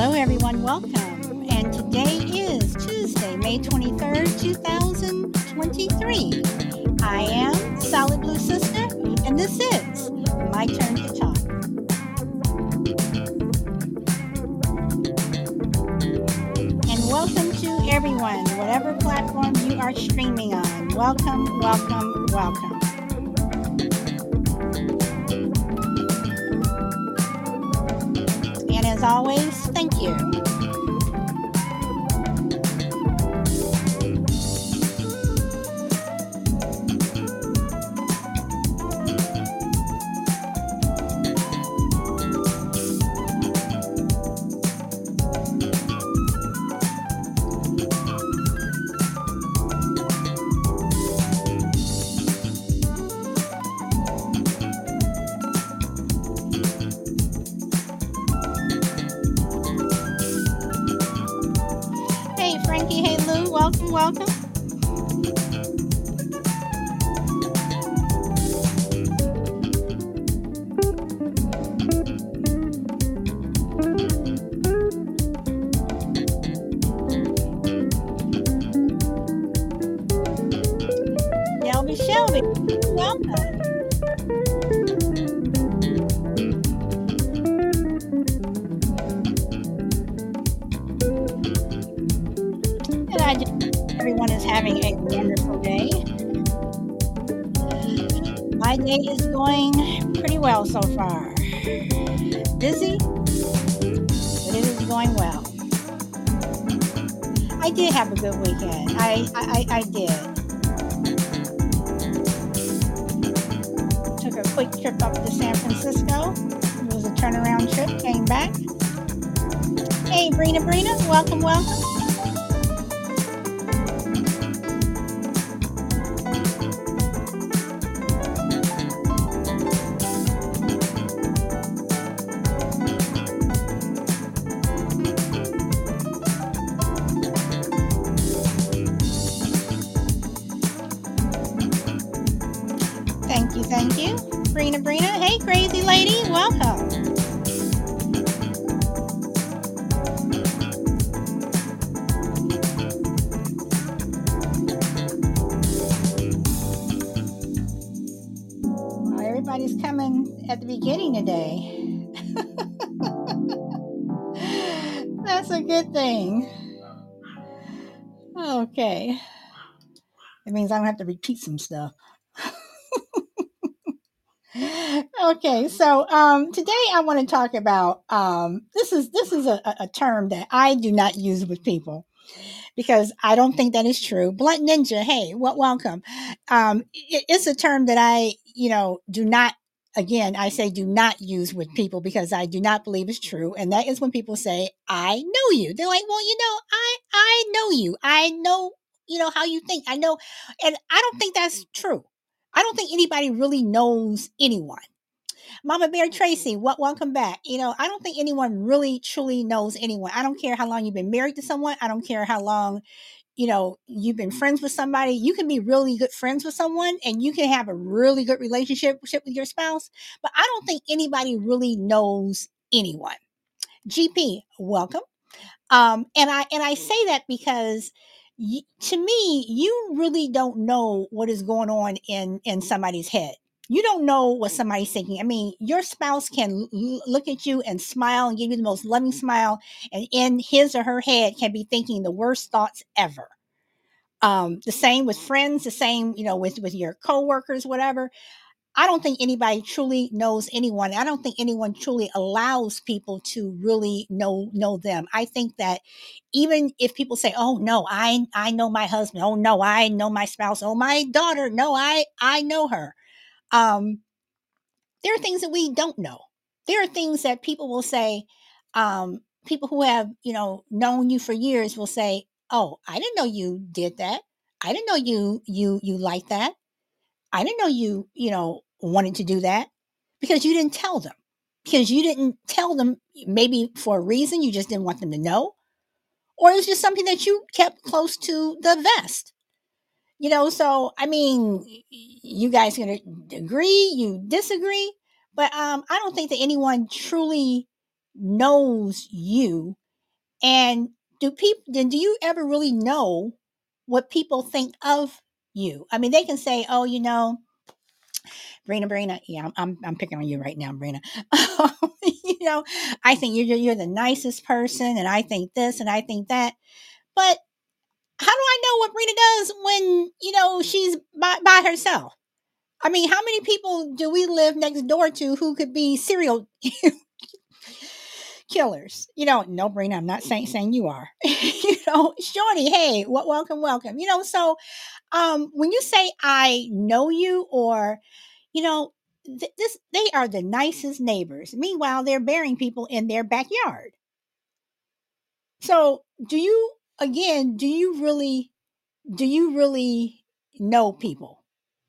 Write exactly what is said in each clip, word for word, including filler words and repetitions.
Hello, everyone. Welcome. And today is Tuesday, May twenty-third, two thousand twenty-three. I am Solid Blue Sister, and this is My Turn to Talk. And welcome to everyone, whatever platform you are streaming on. Welcome, welcome, welcome. And as always, thank you. Hey, Frankie. Hey, Lou. Welcome, welcome. Shelby, Shelby. Welcome. And I just hope everyone is having a wonderful day. My day is going pretty well so far. Busy, but it is going well. I did have a good weekend. I I, I I did. Took a quick trip up to San Francisco. It was a turnaround trip. Came back. Hey, Brina, Brina. Welcome, welcome. Thank you, thank you. Brina, Brina. Hey, crazy lady. Welcome. Well, everybody's coming at the beginning today. That's a good thing. Okay. It means I don't have to repeat some stuff. Okay, so um, today I want to talk about um, this is this is a, a term that I do not use with people because I don't think that is true. Blunt Ninja, hey, what welcome. Um, it, it's a term that I, you know, do not. Again, I say do not use with people because I do not believe it's true, and that is when people say I know you. They're like, well, you know, I I know you. I know you know how you think. I know, and I don't think that's true. I don't think anybody really knows anyone. Mama Bear Tracy, what welcome back. You know, I don't think anyone really truly knows anyone. I don't care how long you've been married to someone. I don't care how long, you know, you've been friends with somebody. You can be really good friends with someone and you can have a really good relationship with your spouse. But I don't think anybody really knows anyone. G P, welcome. Um, and I and I say that because y- to me, you really don't know what is going on in in somebody's head. You don't know what somebody's thinking. I mean, your spouse can l- look at you and smile and give you the most loving smile, and in his or her head can be thinking the worst thoughts ever. Um, the same with friends, the same, you know, with with your coworkers, whatever. I don't think anybody truly knows anyone. I don't think anyone truly allows people to really know know them. I think that even if people say, "Oh no, I I know my husband. Oh no, I know my spouse. Oh my daughter. No, I I know her." Um, there are things that we don't know. There are things that people will say. Um, people who have you know known you for years will say, "Oh, I didn't know you did that. I didn't know you you you like that. I didn't know you, you know, wanted to do that because you didn't tell them. Because you didn't tell them maybe for a reason you just didn't want them to know, or it's just something that you kept close to the vest. You know, so I mean, you guys gonna agree, you disagree, but um, I don't think that anyone truly knows you And do people then do you ever really know what people think of you? I mean, they can say, "Oh, you know, Brina, Brina, yeah, I'm, I'm, I'm picking on you right now, Brina. you know, I think you're you're the nicest person, and I think this, and I think that. But how do I know what Brina does when you know she's by by herself? I mean, how many people do we live next door to who could be serial killers? You know, no, Brina, I'm not saying saying you are. you know, Shorty, hey, w- welcome, welcome. You know, so um, when you say I know you, or you know, th- this they are the nicest neighbors. Meanwhile, they're burying people in their backyard. So, do you again? Do you really? Do you really know people?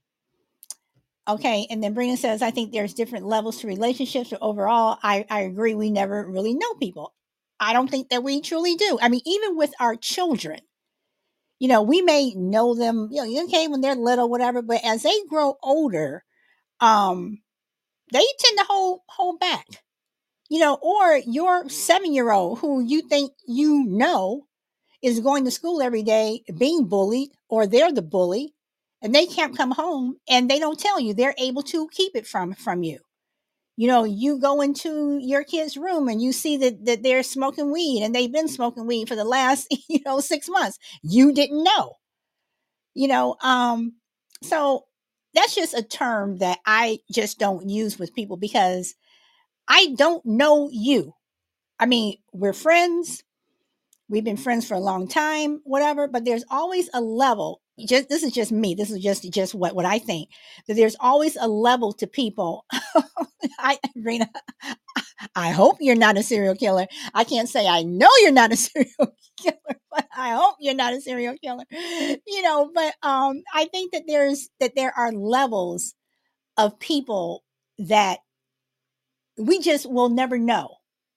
Okay, and then Brina says, I think there's different levels to relationships, but overall, I, I agree. We never really know people. I don't think that we truly do. I mean, even with our children, you know, we may know them, you know, okay, when they're little, whatever, but as they grow older, um, they tend to hold hold back. You know, or your seven year old who you think you know is going to school every day being bullied, or they're the bully, and they can't come home and they don't tell you. They're able to keep it from from you. You know, you go into your kid's room and you see that, that they're smoking weed, and they've been smoking weed for the last, you know, six months. You didn't know, you know. Um, so that's just a term that I just don't use with people because I don't know you. I mean, we're friends. We've been friends for a long time, whatever, but there's always a level. Just this is just me. This is just just what what I think. That there's always a level to people. I Rena, I hope you're not a serial killer. I can't say I know you're not a serial killer, but I hope you're not a serial killer. You know, but um I think that there's that there are levels of people that we just will never know.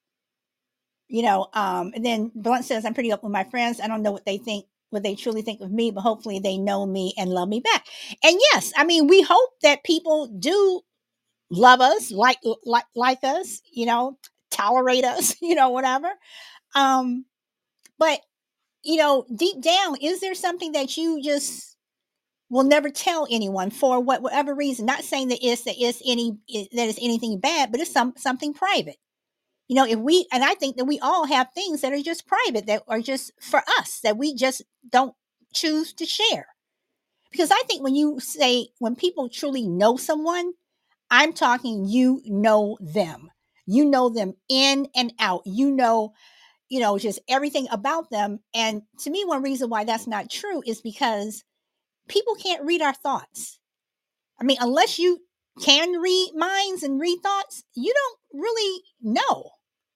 You know, um, and then Blunt says, I'm pretty open with my friends. I don't know what they think, what they truly think of me, but hopefully they know me and love me back. And yes, I mean, we hope that people do love us, like like like us, you know, tolerate us, you know, whatever. Um, but you know, deep down, is there something that you just will never tell anyone for what whatever reason? Not saying that it's that it's any that it's anything bad, but it's some something private. You know, if we, and I think that we all have things that are just private, that are just for us, that we just don't choose to share. Because I think when you say, when people truly know someone, I'm talking, you know them. You know them in and out. You know, you know, just everything about them. And to me, one reason why that's not true is because people can't read our thoughts. I mean, unless you can read minds and read thoughts, you don't really know.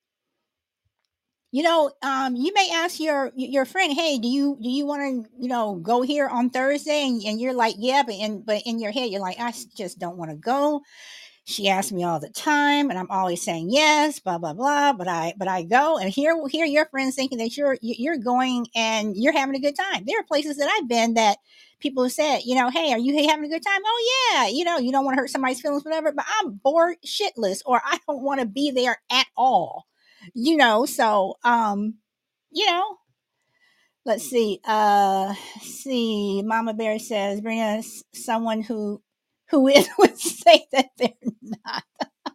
You know, um, you may ask your your friend, "Hey, do you do you want to, you know, go here on Thursday?" And, and you're like, "Yeah," but in but in your head, you're like, "I s- just don't want to go." She asks me all the time, and I'm always saying yes, blah blah blah. But I but I go, and here here your friends thinking that you're you- you're going and you're having a good time. There are places that I've been that people have said, you know, "Hey, are you having a good time?" Oh yeah, you know, you don't want to hurt somebody's feelings, whatever. But I'm bored shitless, or I don't want to be there at all. You know, so um, you know, let's see. Uh, see, Mama Bear says, bring us someone who who is would say that they're not.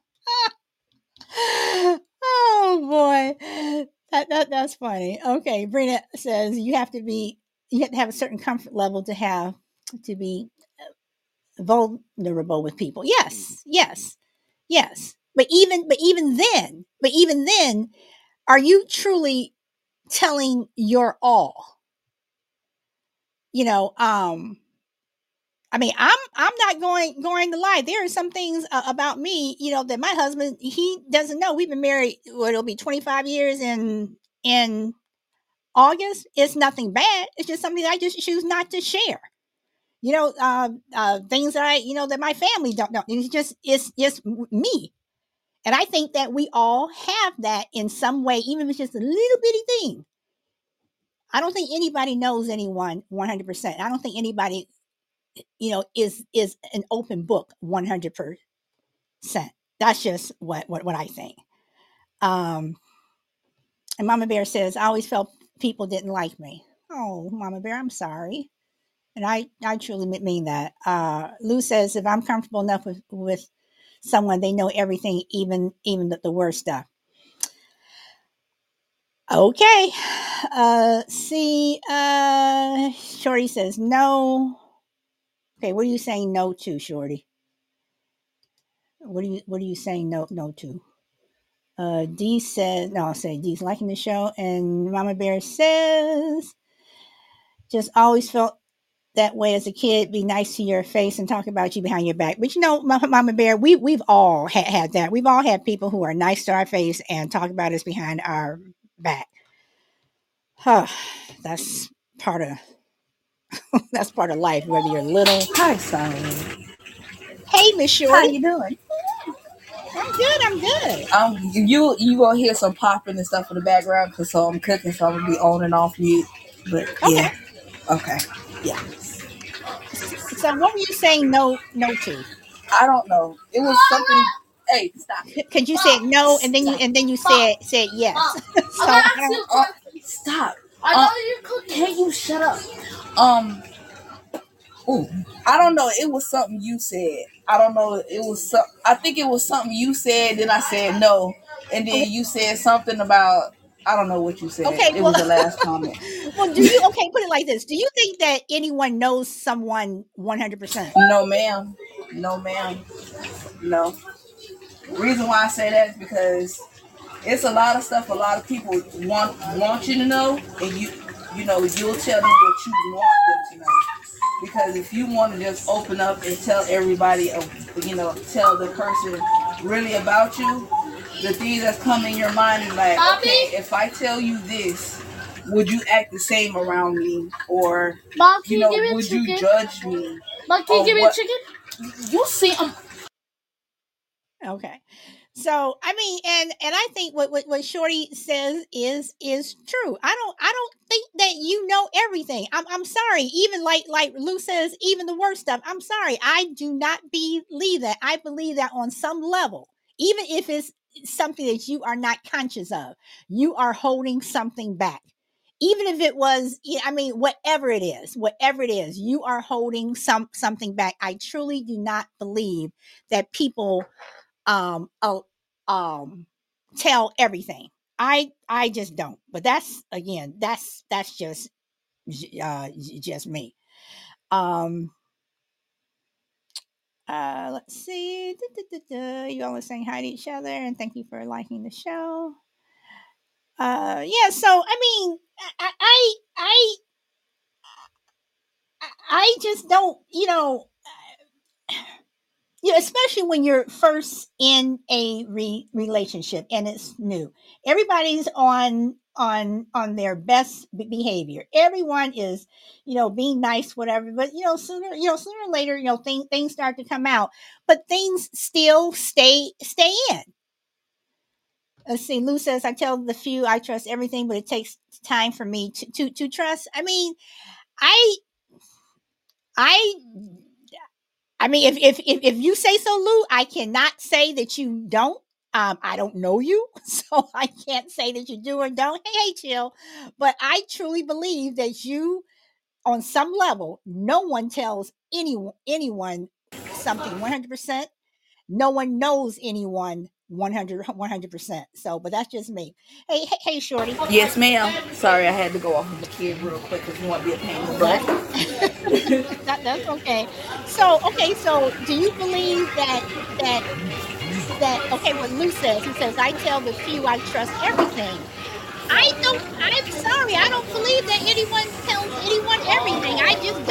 Oh boy, that, that that's funny. Okay, Brina says you have to be you have to have a certain comfort level to have to be vulnerable with people. Yes, yes, yes. But even but even then, but even then, are you truly telling your all? You know, um, I mean, I'm I'm not going going to lie. There are some things uh, about me, you know, that my husband he doesn't know. We've been married. Well, it'll be twenty-five years in in August. It's nothing bad. It's just something that I just choose not to share. You know, uh, uh, things that I you know that my family don't know. It's just it's just me. And I think that we all have that in some way, even if it's just a little bitty thing. I don't think anybody knows anyone one hundred percent. I don't think anybody, you know, is is an open book one hundred percent. That's just what what what I think. Um, And Mama Bear says, I always felt people didn't like me. Oh, Mama Bear, I'm sorry. And I, I truly mean that. Uh, Lou says, if I'm comfortable enough with, with someone, they know everything, even even the, the worst stuff. Okay. Uh, see, uh, Shorty says no. Okay, what are you saying no to, Shorty? What are you What are you saying no no to? Uh, D says no. I'll say D's liking the show, and Mama Bear says just always felt that way as a kid. Be nice to your face and talk about you behind your back. But you know, Mama Bear, we we've all had, had that. We've all had people who are nice to our face and talk about us behind our back. Huh, that's part of that's part of life. Whether you're little. Hi, Sally. Hey, Miss Shorty. How you doing? I'm good. I'm good. Um, you you gonna hear some popping and stuff in the background because so I'm cooking, so I'm gonna be on and off mute. But yeah, okay, yeah. So, what were you saying no no to? I don't know. It was something. Hey, stop it. Because you said no, and then you and then you said said yes. So I don't. Uh, stop. I know uh, you're cooking. Can't you shut up? Um. Ooh, I don't know. It was something you said. I don't know. It was some. I think it was something you said. Then I said no, and then you said something about. I don't know what you said. Okay, it well, was the last comment. Well, do you okay? Put it like this: do you think that anyone knows someone one hundred percent? No, ma'am. No, ma'am. No. The reason why I say that is because it's a lot of stuff. A lot of people want want you to know, and you you know you'll tell them what you want them to know. Because if you want to just open up and tell everybody, you know, tell the person really about you, the things that's come in your mind is like, okay, if I tell you this, would you act the same around me? Or, Mom, you know, you would you judge me? Mom, can you give me a chicken? You'll see. Um... Okay. So I mean, and and I think what, what what Shorty says is is true. I don't I don't think that you know everything. I'm I'm sorry. Even like like Lou says, even the worst stuff. I'm sorry. I do not believe that. I believe that on some level, even if it's something that you are not conscious of, you are holding something back. Even if it was, I mean, whatever it is, whatever it is, you are holding some something back. I truly do not believe that people um uh, um tell everything. I I just don't. But that's again, that's that's just uh just me. Um uh let's see. You all are saying hi to each other and thank you for liking the show. Uh yeah, so I mean I I I I just don't, you know, you know, especially when you're first in a re- relationship and it's new. Everybody's on on on their best behavior. Everyone is, you know, being nice, whatever. But you know, sooner you know sooner or later, you know, things things start to come out, but things still stay stay in. Let's see. Lou says, "I tell the few I trust everything, but it takes time for me to to to trust." I mean, I I I mean, if, if if if you say so, Lou, I cannot say that you don't. Um, I don't know you, so I can't say that you do or don't. Hey, hey, chill. But I truly believe that you, on some level, no one tells anyone anyone something one hundred percent. No one knows anyone one hundred percent. So, but that's just me. Hey, hey, hey, Shorty. Yes, ma'am. Sorry, I had to go off of the kid real quick because you want to be a pain in the butt. that, that's okay. So, okay, so do you believe that that that okay? What Lou says, he says, "I tell the few I trust everything." I don't. I'm sorry. I don't believe that anyone tells anyone everything. I just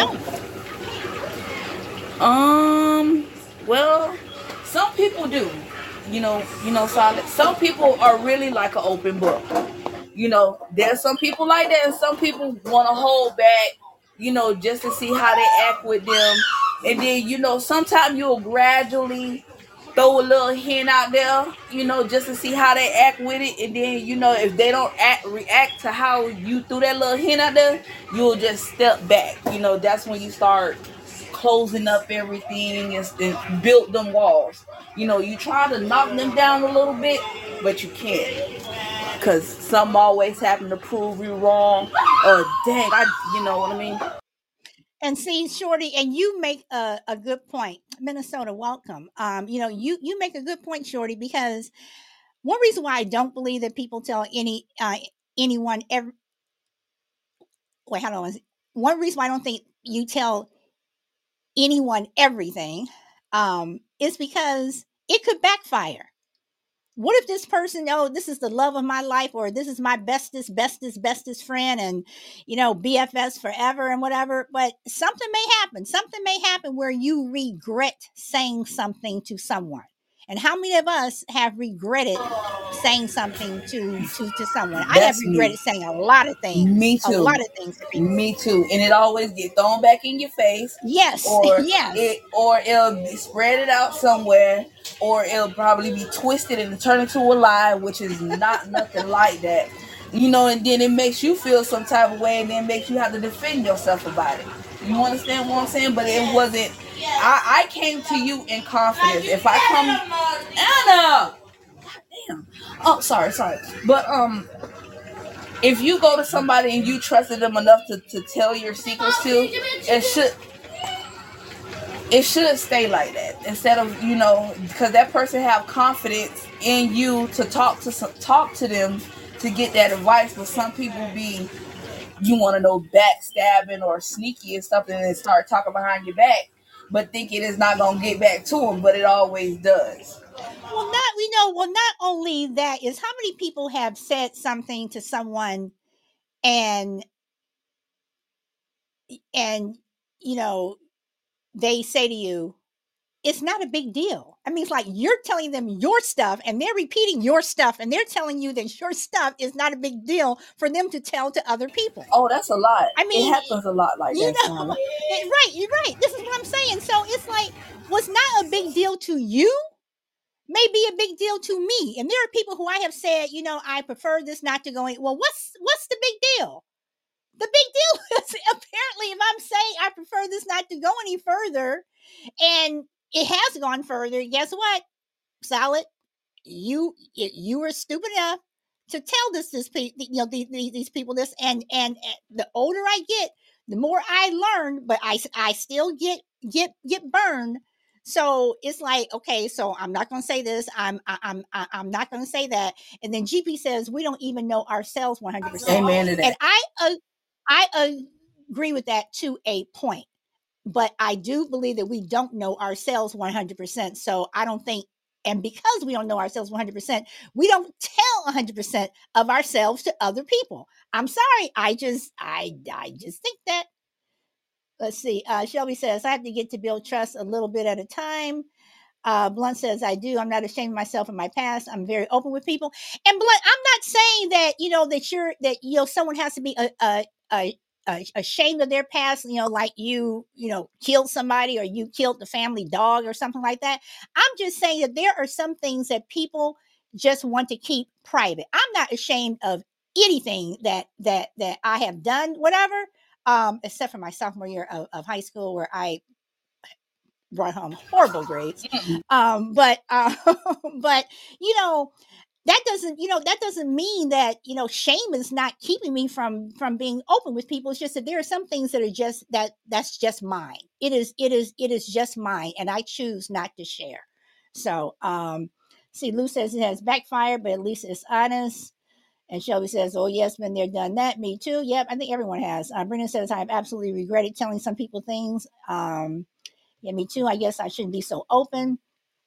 don't. Um. Well, some people do. You know. You know. Solid. Some people are really like an open book. You know. There's some people like that, and some people want to hold back. You know, just to see how they act with them, and then you know, sometimes you'll gradually throw a little hint out there, you know, just to see how they act with it. And then, you know, if they don't act react to how you threw that little hint out there, you'll just step back. You know, that's when you start closing up everything and, and build them walls. You know, you try to knock them down a little bit, but you can't. because some always happen to prove you wrong. Or dang, I, you know what I mean? And see, Shorty, and you make a, a good point. Minnesota, welcome. Um, you know, you you make a good point, Shorty, because one reason why I don't believe that people tell any uh, anyone ever wait, hold on. One reason why I don't think you tell anyone everything um, is because it could backfire. What if this person, oh, this is the love of my life, or this is my bestest, bestest, bestest friend, and you know, B F S forever and whatever. But something may happen. Something may happen where you regret saying something to someone. And how many of us have regretted saying something to to to someone? I have That's me. regretted saying a lot of things, Me a too. lot of things to people. Me too. And it always get thrown back in your face, Yes, or yes. it or it'll be spread it out somewhere, or it'll probably be twisted and turn into a lie, which is not nothing like that. You know, and then it makes you feel some type of way, and then makes you have to defend yourself about it. You understand what I'm saying? But it wasn't. I, I came to you in confidence. If I come, Anna, damn. Oh, sorry, sorry. But um, if you go to somebody and you trusted them enough to, to tell your secrets to, it should it should stay like that, instead of, you know, because that person have confidence in you to talk to some, talk to them to get that advice. But some people be, you want to know, backstabbing or sneaky and stuff, and then start talking behind your back, but thinking it's not gonna get back to them, but it always does. Well, not we know. Well, not only that is how many people have said something to someone and and you know they say to you, it's not a big deal. I mean, it's like you're telling them your stuff and they're repeating your stuff and they're telling you that your stuff is not a big deal for them to tell to other people. Oh, that's a lot. I It mean, happens a lot like you that, know, Sally. right, you're right. This is what I'm saying. So it's like, what's not a big deal to you may be a big deal to me. And there are people who I have said, you know, I prefer this not to go in. Well, what's what's the big deal? The big deal is apparently if I'm saying I prefer this not to go any further and it has gone further, guess what? Solid, you you were stupid enough to tell this this you know these, these people this, and and the older I get, the more I learn, but I I still get get get burned. So it's like, okay, so I'm not going to say this. I'm I, I'm I, I'm not going to say that. And then G P says we don't even know ourselves one hundred percent. Amen to that. And I uh, I agree with that to a point, but I do believe that we don't know ourselves one hundred percent. So I don't think, and because we don't know ourselves one hundred percent, we don't tell one hundred percent of ourselves to other people. I'm sorry. I just, I, I just think that. Let's see. Uh, Shelby says, I have to get to build trust a little bit at a time. Uh, Blunt says, I do. I'm not ashamed of myself and my past. I'm very open with people. And Blunt, I'm not saying that, you know, that you're, that, you know, someone has to be a, a, a uh, ashamed of their past, you know, like you, you know, killed somebody or you killed the family dog or something like that. I'm just saying that there are some things that people just want to keep private. I'm not ashamed of anything that that that I have done, whatever, um, except for my sophomore year of, of high school where I brought home horrible grades. Um, but uh, but you know, that doesn't, you know, that doesn't mean that, you know, shame is not keeping me from from being open with people. It's just that there are some things that are just that that's just mine. It is it is it is just mine, and I choose not to share. So um see, Lou says it has backfired, but at least it's honest. And Shelby says, oh yes, been there, done that. Me too. Yep, I think everyone has. uh, Brenda says, I have absolutely regretted telling some people things. um yeah, me too. I guess I shouldn't be so open.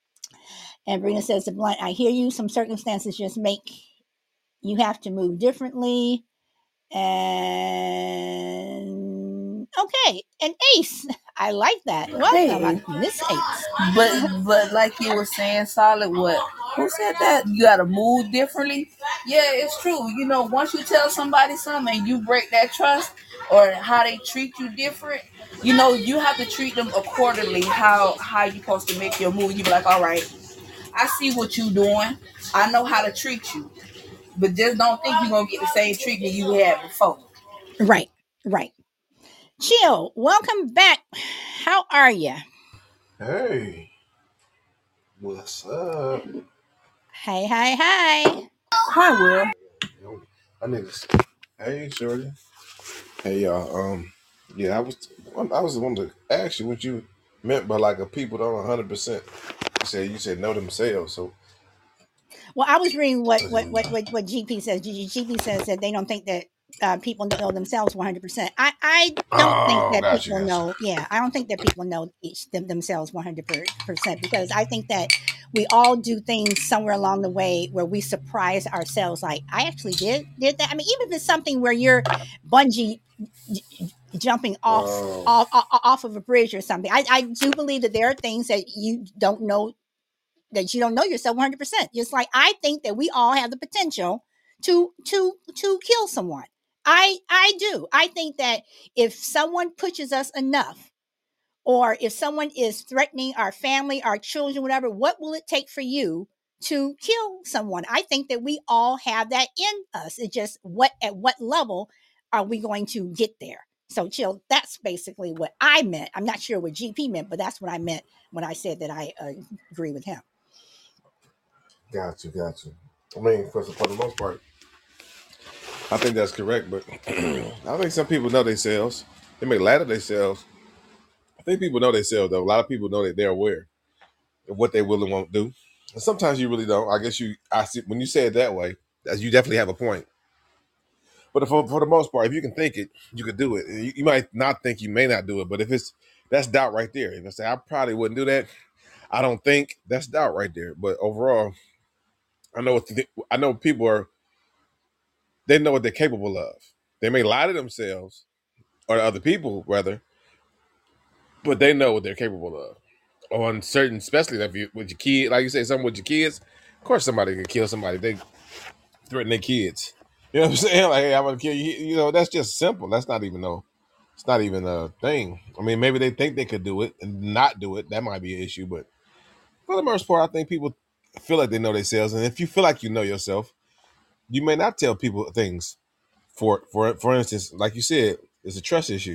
And Brina says to Blunt, I hear you. Some circumstances just make you have to move differently. And okay. And Ace, I like that. Welcome, Hey, Miss Ace. but but like you were saying, Solid, what? Who said that? You gotta move differently. Yeah, it's true. You know, once you tell somebody something and you break that trust, or how they treat you different, you know, you have to treat them accordingly. How how you supposed to make your move? You be like, all right, I see what you doing. I know how to treat you, but just don't think you're gonna get the same treatment you had before. Right, right. Chill, welcome back. How are you? Hey, what's up? Hey, hi, hi. Hi, Will. I need to. Hey, Shorty. Hey, y'all. Um, yeah, I was. I was wanting to ask you what you meant by like a people don't one hundred percent. You said you said know themselves. So, Well, I was reading what what what what, what G P says. G P says that they don't think that uh, people know themselves one hundred percent. I I don't think oh, that got you, people got you. know. Yeah, I don't think that people know each them, themselves one hundred percent because I think that we all do things somewhere along the way where we surprise ourselves. Like I actually did did that. I mean, even if it's something where you're bungee j- jumping off Oh, off off of a bridge or something. I, I do believe that there are things that you don't know that you don't know yourself one hundred percent. Just like I think that we all have the potential to to to kill someone. I I do. I think that if someone pushes us enough, or if someone is threatening our family, our children, whatever, what will it take for you to kill someone? I think that we all have that in us. It's just what at what level are we going to get there? So, chill. That's basically what I meant. I'm not sure what G P meant, but that's what I meant when I said that I uh, agree with him. got you, got you. I mean, for, for the most part, I think that's correct. But I think some people know themselves. They may lie to themselves. I think people know themselves though. A lot of people know that they're aware of what they will and won't do. And sometimes you really don't. I guess you. I see when you say it that way, you definitely have a point. But for, for the most part, if you can think it, you could do it. You, you might not think, you may not do it, but if it's that's doubt right there. If I say I probably wouldn't do that, I don't think that's doubt right there. But overall, I know what the, I know people are. They know what they're capable of. They may lie to themselves or to other people, rather, but they know what they're capable of. On certain, especially if you with your kid, like you say, something with your kids. Of course, somebody can kill somebody. They threaten their kids. You know what I'm saying? Like, hey, I'm gonna kill you. You know, that's just simple. That's not even no. It's not even a thing. I mean, maybe they think they could do it and not do it. That might be an issue, but for the most part, I think people feel like they know themselves. And if you feel like you know yourself, you may not tell people things. For for for instance, like you said, it's a trust issue.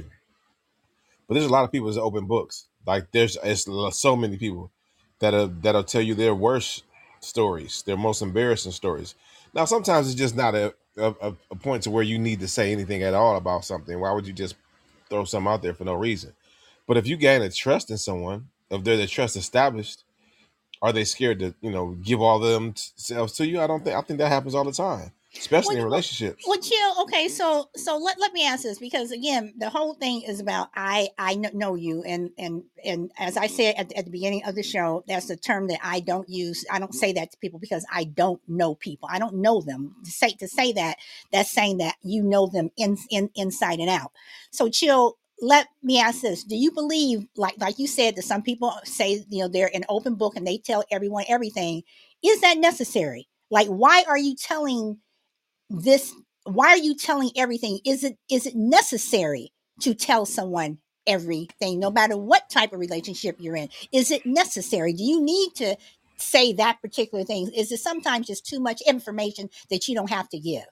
But there's a lot of people that open books. Like there's it's so many people that are, that'll tell you their worst stories, their most embarrassing stories. Now, sometimes it's just not a, a a point to where you need to say anything at all about something. Why would you just throw something out there for no reason? But if you gain a trust in someone, if they're the trust established, are they scared to you know give all themselves to you? I don't think. I think that happens all the time, especially Well, in well, relationships. well, chill. Okay, so so let, let me ask this because again, the whole thing is about I I kn- know you and and and as I said at, the- at the beginning of the show, that's a term that I don't use. I don't say that to people because I don't know people. I don't know them. To say to say that, that's saying that you know them in, in inside and out. So chill. Let me ask this: do you believe, like like you said, that some people say you know they're an open book and they tell everyone everything? Is that necessary? Like, why are you telling? This Why are you telling everything? Is it is it necessary to tell someone everything, no matter what type of relationship you're in? Is it necessary? Do you need to say that particular thing? Is it sometimes just too much information that you don't have to give?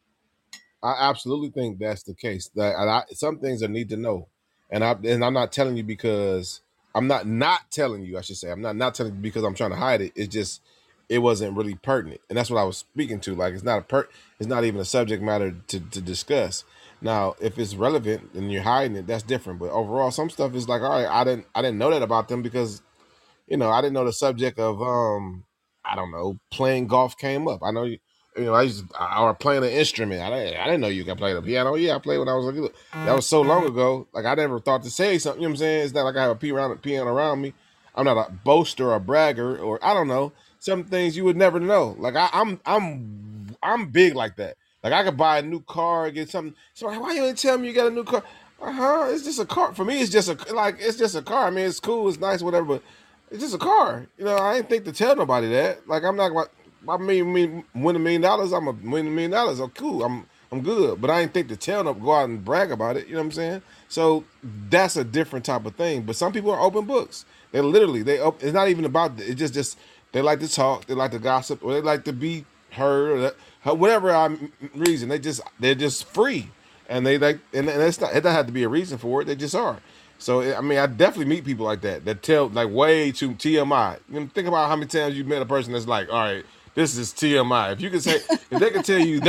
I absolutely think that's the case. That and I, some things I need to know, and I and I'm not telling you because I'm not not telling you. I should say I'm not not telling you because I'm trying to hide it. It's just it wasn't really pertinent, and that's what I was speaking to. Like it's not a per, it's not even a subject matter to to discuss. Now, if it's relevant and you're hiding it, that's different. But overall, some stuff is like, all right, I didn't I didn't know that about them because you know, I didn't know the subject of um, I don't know, playing golf came up. I know you, you know, I used to, or playing an instrument. I didn't, I didn't know you could play the piano. Yeah, I played when I was like, that was so long ago. Like I never thought to say something. You know what I'm saying? It's not like I have a piano, piano around me. I'm not a boaster or bragger or I don't know. Some things you would never know. Like I, I'm, I'm, I'm big like that. Like I could buy a new car, get something. So why you didn't tell me you got a new car? Uh huh. It's just a car. For me, it's just a like it's just a car. I mean, it's cool, it's nice, whatever. But it's just a car. You know, I ain't think to tell nobody that. Like I'm not like I mean, mean win a million dollars. I'm a win a million dollars. Oh, cool. I'm I'm good. But I ain't think to tell them go out and brag about it. You know what I'm saying? So that's a different type of thing. But some people are open books. They literally they op- it's not even about it's just just they like to talk. They like to gossip or they like to be heard or that, whatever I, reason. They just they're just free and they like and, and it's not it doesn't have to be a reason for it. They just are. So I mean, I definitely meet people like that that tell like way too T M I. You know, think about how many times you met a person that's like, all right, this is T M I. If you can say, if they can tell you that,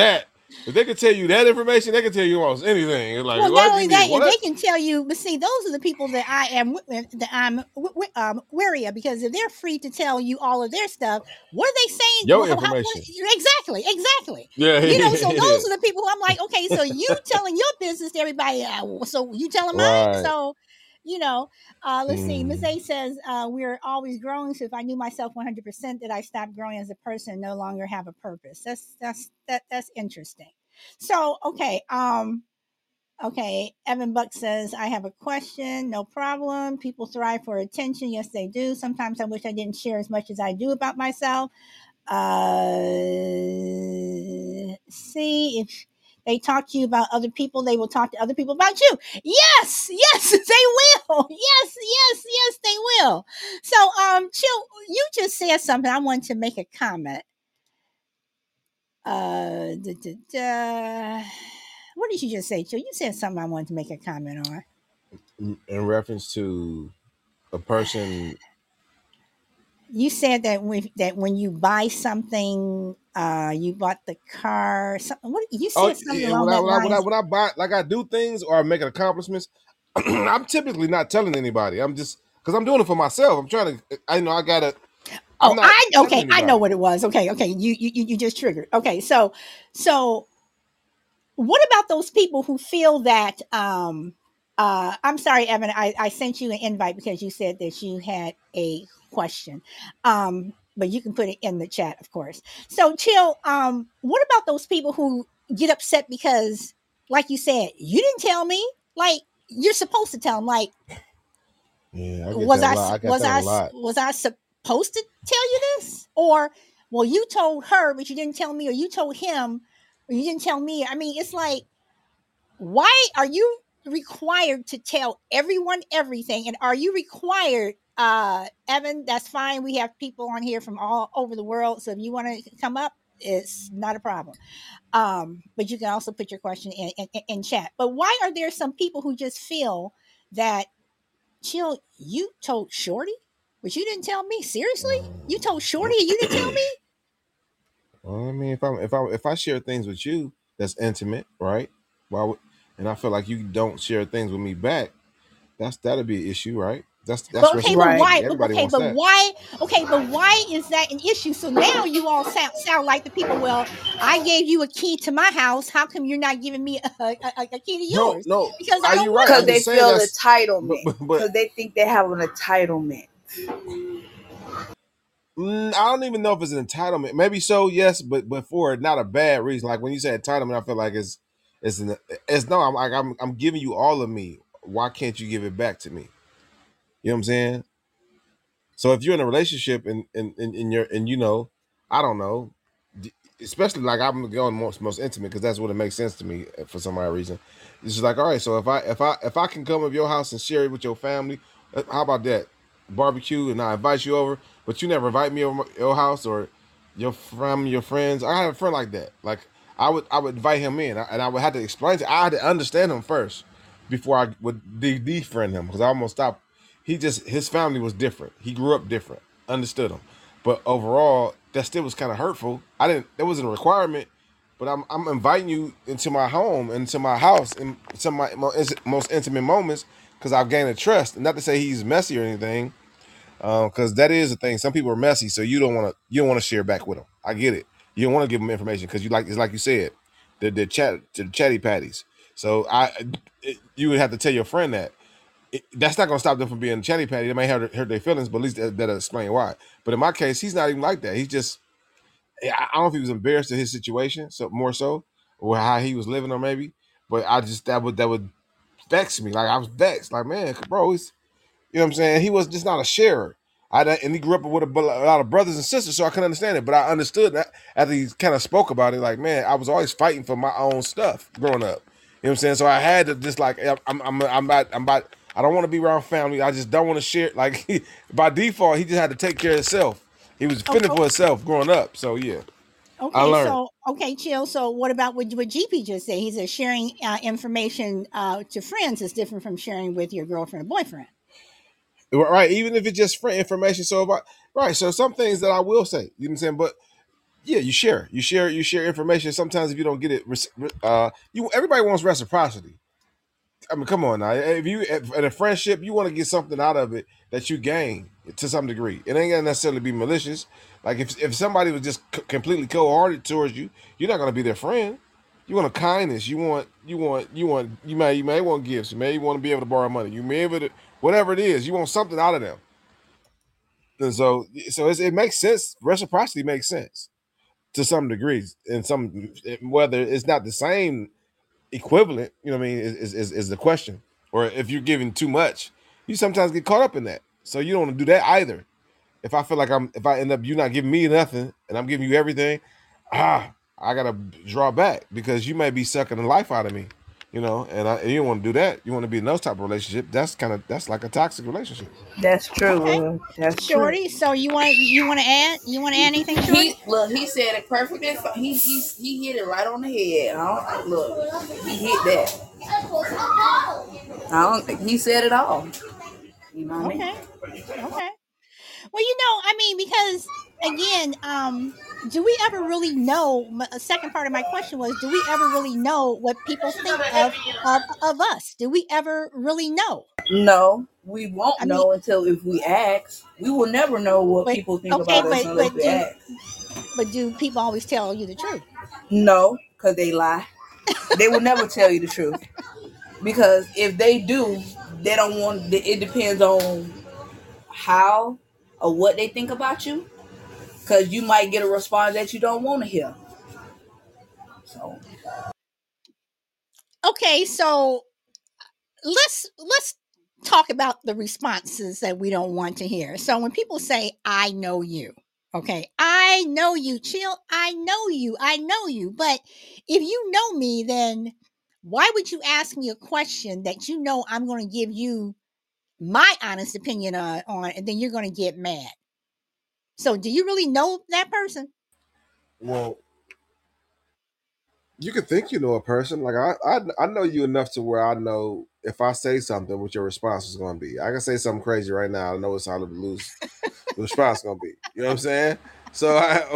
If they can tell you that information, they can tell you almost anything. It's like, Well, not what only you need? that, if What? they can tell you, but see, those are the people that I am that I'm um, wary of, because if they're free to tell you all of their stuff, what are they saying? Your How, what, information. exactly, exactly. Yeah, You know, so those yeah. are the people who I'm like, okay, so you telling your business to everybody, uh, so you telling mine. Right. So, you know, uh, let's see. Miss Mm. A says uh, we're always growing. So if I knew myself one hundred percent, that I stopped growing as a person and no longer have a purpose. That's that's that that's interesting. So okay, um. Okay, Evan Buck says, I have a question. No problem. People thrive for attention. Yes, they do. Sometimes I wish I didn't share as much as I do about myself. Uh, see, if they talk to you about other people, they will talk to other people about you. Yes, yes, they will. Yes, yes, yes, they will. So, um, Chill, you just said something. I wanted to make a comment. Uh, da, da, da. What did you just say, Chill? You said something I wanted to make a comment on. In reference to a person. You said that when that when you buy something, uh, you bought the car. Something. What you Oh, said something yeah, along when I that when I when I lines. when I buy, like I do things or I make accomplishments, I'm typically not telling anybody. I'm just because I'm doing it for myself. I'm trying to. I know I gotta. I'm Oh, not I telling okay. I know anybody. what it was. Okay, okay. You you you just triggered. Okay, so so what about those people who feel that? Um, uh, I'm sorry, Evan. I, I sent you an invite because you said that you had a question. Um, but you can put it in the chat, of course. So, Chill. Um, what about those people who get upset because, like you said, you didn't tell me? Like you're supposed to tell them. Like, Yeah, I get was that a I lot. I got was that a I lot. was I supposed to tell you this? Or well, you told her, but you didn't tell me, or you told him, or you didn't tell me. I mean, it's like, why are you required to tell everyone everything? And are you required, uh, Evan? That's fine. We have people on here from all over the world, so if you want to come up, it's not a problem. Um, but you can also put your question in, in, in chat. But why are there some people who just feel that, Chill, you told Shorty, but you didn't tell me? Seriously? You told Shorty and you didn't tell me? Well, I mean, if I'm if I if I share things with you that's intimate, right? Why would, and I feel like you don't share things with me back, that's that'll be an issue, right? That's that's But okay, but Right. why? reciprocity. Everybody Okay, wants but that. why? Okay, but why is that an issue? So now you all sound sound like the people. Well, I gave you a key to my house. How come you're not giving me a, a, a key to No, yours? no, Because I are don't you right? want Because I'm to. they just saying feel that's, but entitlement. but, but Because they think they have an entitlement. mm, I don't even know if it's an entitlement. Maybe so, yes, but but for not a bad reason. Like when you say entitlement, I feel like it's it's an it's no. I'm like I'm I'm giving you all of me. Why can't you give it back to me? You know what I'm saying? So if you're in a relationship and and and, and you're and you know, I don't know, especially like I'm going most most intimate because that's what it makes sense to me for some odd reason. It's just like, all right, so if I if I if I can come to your house and share it with your family, uh, how about that barbecue and I invite you over, but you never invite me over your house or your family, your friends. I have a friend like that. Like I would I would invite him in and I would have to explain to I had to understand him first before I would de- defriend him because I almost stopped. He just his family was different. He grew up different. Understood him. But overall, that still was kind of hurtful. I didn't. That wasn't a requirement, but I'm I'm inviting you into my home, into my house, in some of my most intimate moments because I've gained a trust. And not to say he's messy or anything, because um, that is the thing. Some people are messy, so you don't want to you don't want to share back with them. I get it. You don't want to give them information because you like it's like you said, the the chat the chatty patties. So I it, you would have to tell your friend that it, that's not going to stop them from being chatty patty. They may have hurt their feelings, but at least that, that'll explain why. But in my case, he's not even like that. He's just, I don't know if he was embarrassed of his situation, so more so, or how he was living, or maybe. But I just that would that would vex me. Like I was vexed. Like man, bro, he's you know what I'm saying. He was just not a sharer. I and he grew up with a, a lot of brothers and sisters, so I couldn't understand it. But I understood that after he kind of spoke about it. Like man, I was always fighting for my own stuff growing up. You know what I'm saying? So I had to just like I'm I'm I'm about I'm about I don't want to be around family. I just don't want to share. Like by default, he just had to take care of himself. He was Oh, fending oh, for himself growing up. So yeah, I okay, learned. so okay, Chill. So what about what, what G P just said? He said sharing uh, information uh, to friends is different from sharing with your girlfriend or boyfriend. Right, even if it's just friend information. So if I right, so some things that I will say, you know what I'm saying, but Yeah, you share, you share, you share information. Sometimes if you don't get it, uh, you everybody wants reciprocity. I mean, come on now. If you in a friendship, you want to get something out of it that you gain to some degree. It ain't gonna necessarily be malicious. Like if if somebody was just c- completely cold-hearted towards you, you're not gonna be their friend. You want a kindness. You want you want you want you may you may want gifts. You may want to be able to borrow money. You may able to whatever it is. You want something out of them. And so so it's, it makes sense. Reciprocity makes sense to some degrees. And some whether it's not the same equivalent, you know what I mean, is, is, is the question. Or if you're giving too much, you sometimes get caught up in that. So you don't want to do that either. If I feel like I'm, if I end up you not giving me nothing and I'm giving you everything, ah, I gotta draw back because you may be sucking the life out of me, you know. And, I, and you don't want to do that. You want to be in those type of relationship. That's kind of that's like a toxic relationship. That's true. Okay, Will. That's true. Shorty. So you want you want to add you want to add anything, He Shorty? look. He said it perfectly. He he he hit it right on the head. I don't, look, he hit that. I don't think he said it all. You know what I Okay, mean? okay. Well, you know, I mean, because again, um, do we ever really know? m- A second part of my question was, do we ever really know what people think of of of us? Do we ever really know? No, we won't I mean, know until if we ask. We will never know what but people think okay, about us but unless but we do ask. but do people always tell you the truth? No, because they lie. They will never tell you the truth. Because if they do, they don't want. It depends on how or what they think about you. Because you might get a response that you don't want to hear. So Okay, so let's let's talk about the responses that we don't want to hear. So when people say I know you, okay, I know you, chill, I know you, I know you. But if you know me, then why would you ask me a question that you know I'm going to give you my honest opinion on, on and then you're going to get mad? So do you really know that person? Well, you can think you know a person. Like I, I, I know you enough to where I know if I say something, what your response is going to be. I can say something crazy right now. I know it's all to lose. The response is going to be. You know what I'm saying? So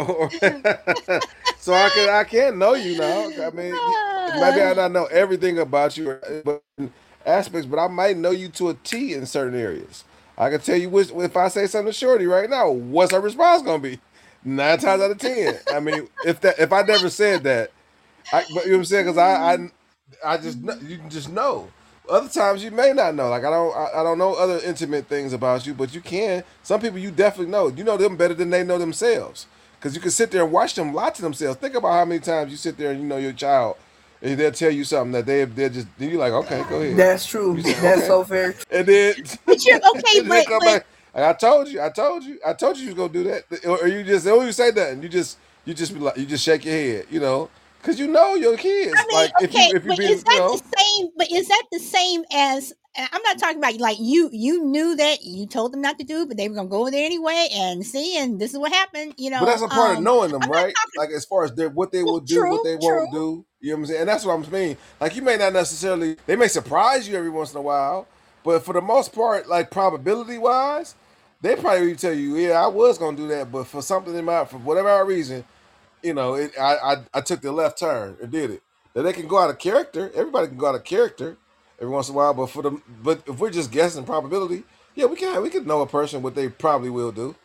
I, so I can, I can know you now. I mean, maybe I Ah, not know everything about you, but aspects, but I might know you to a T in certain areas. I can tell you which if I say something to Shorty right now, what's her response going to be? Nine times out of ten. I mean, if that if I never said that. I, but you know what I'm saying? Because I, I, I just you can just know. Other times you may not know. Like I don't, I, I don't know other intimate things about you, but you can. Some people you definitely know. You know them better than they know themselves. Because you can sit there and watch them lie to themselves. Think about how many times you sit there and you know your child, and they'll tell you something that they they just you're like, okay, go ahead. that's true. You say That's okay, so very true. and then but you're okay, and then but come but back. Like, I told you, I told you, I told you you was gonna do that, or, or you just don't even say nothing. You just you just be like you just shake your head, you know. Cause you know your I kids. mean, Like if you okay, if you but is being you that the know, same? But is that the same as? And I'm not talking about like you. You knew that you told them not to do, but they were gonna go over there anyway and see, and this is what happened. You but know, that's a part of um, knowing them, I'm not right? Like as far as their what they well, will do, what true, they true. won't do. You know what I'm saying? And that's what I'm saying. Like you may not necessarily they may surprise you every once in a while, but for the most part, like probability wise, they probably tell you, yeah, I was gonna do that, but for something in my for whatever reason, you know, it, I, I I took the left turn and did it. Now they can go out of character. Everybody can go out of character every once in a while, but for the but if we're just guessing probability, yeah, we can we can know a person what they probably will do.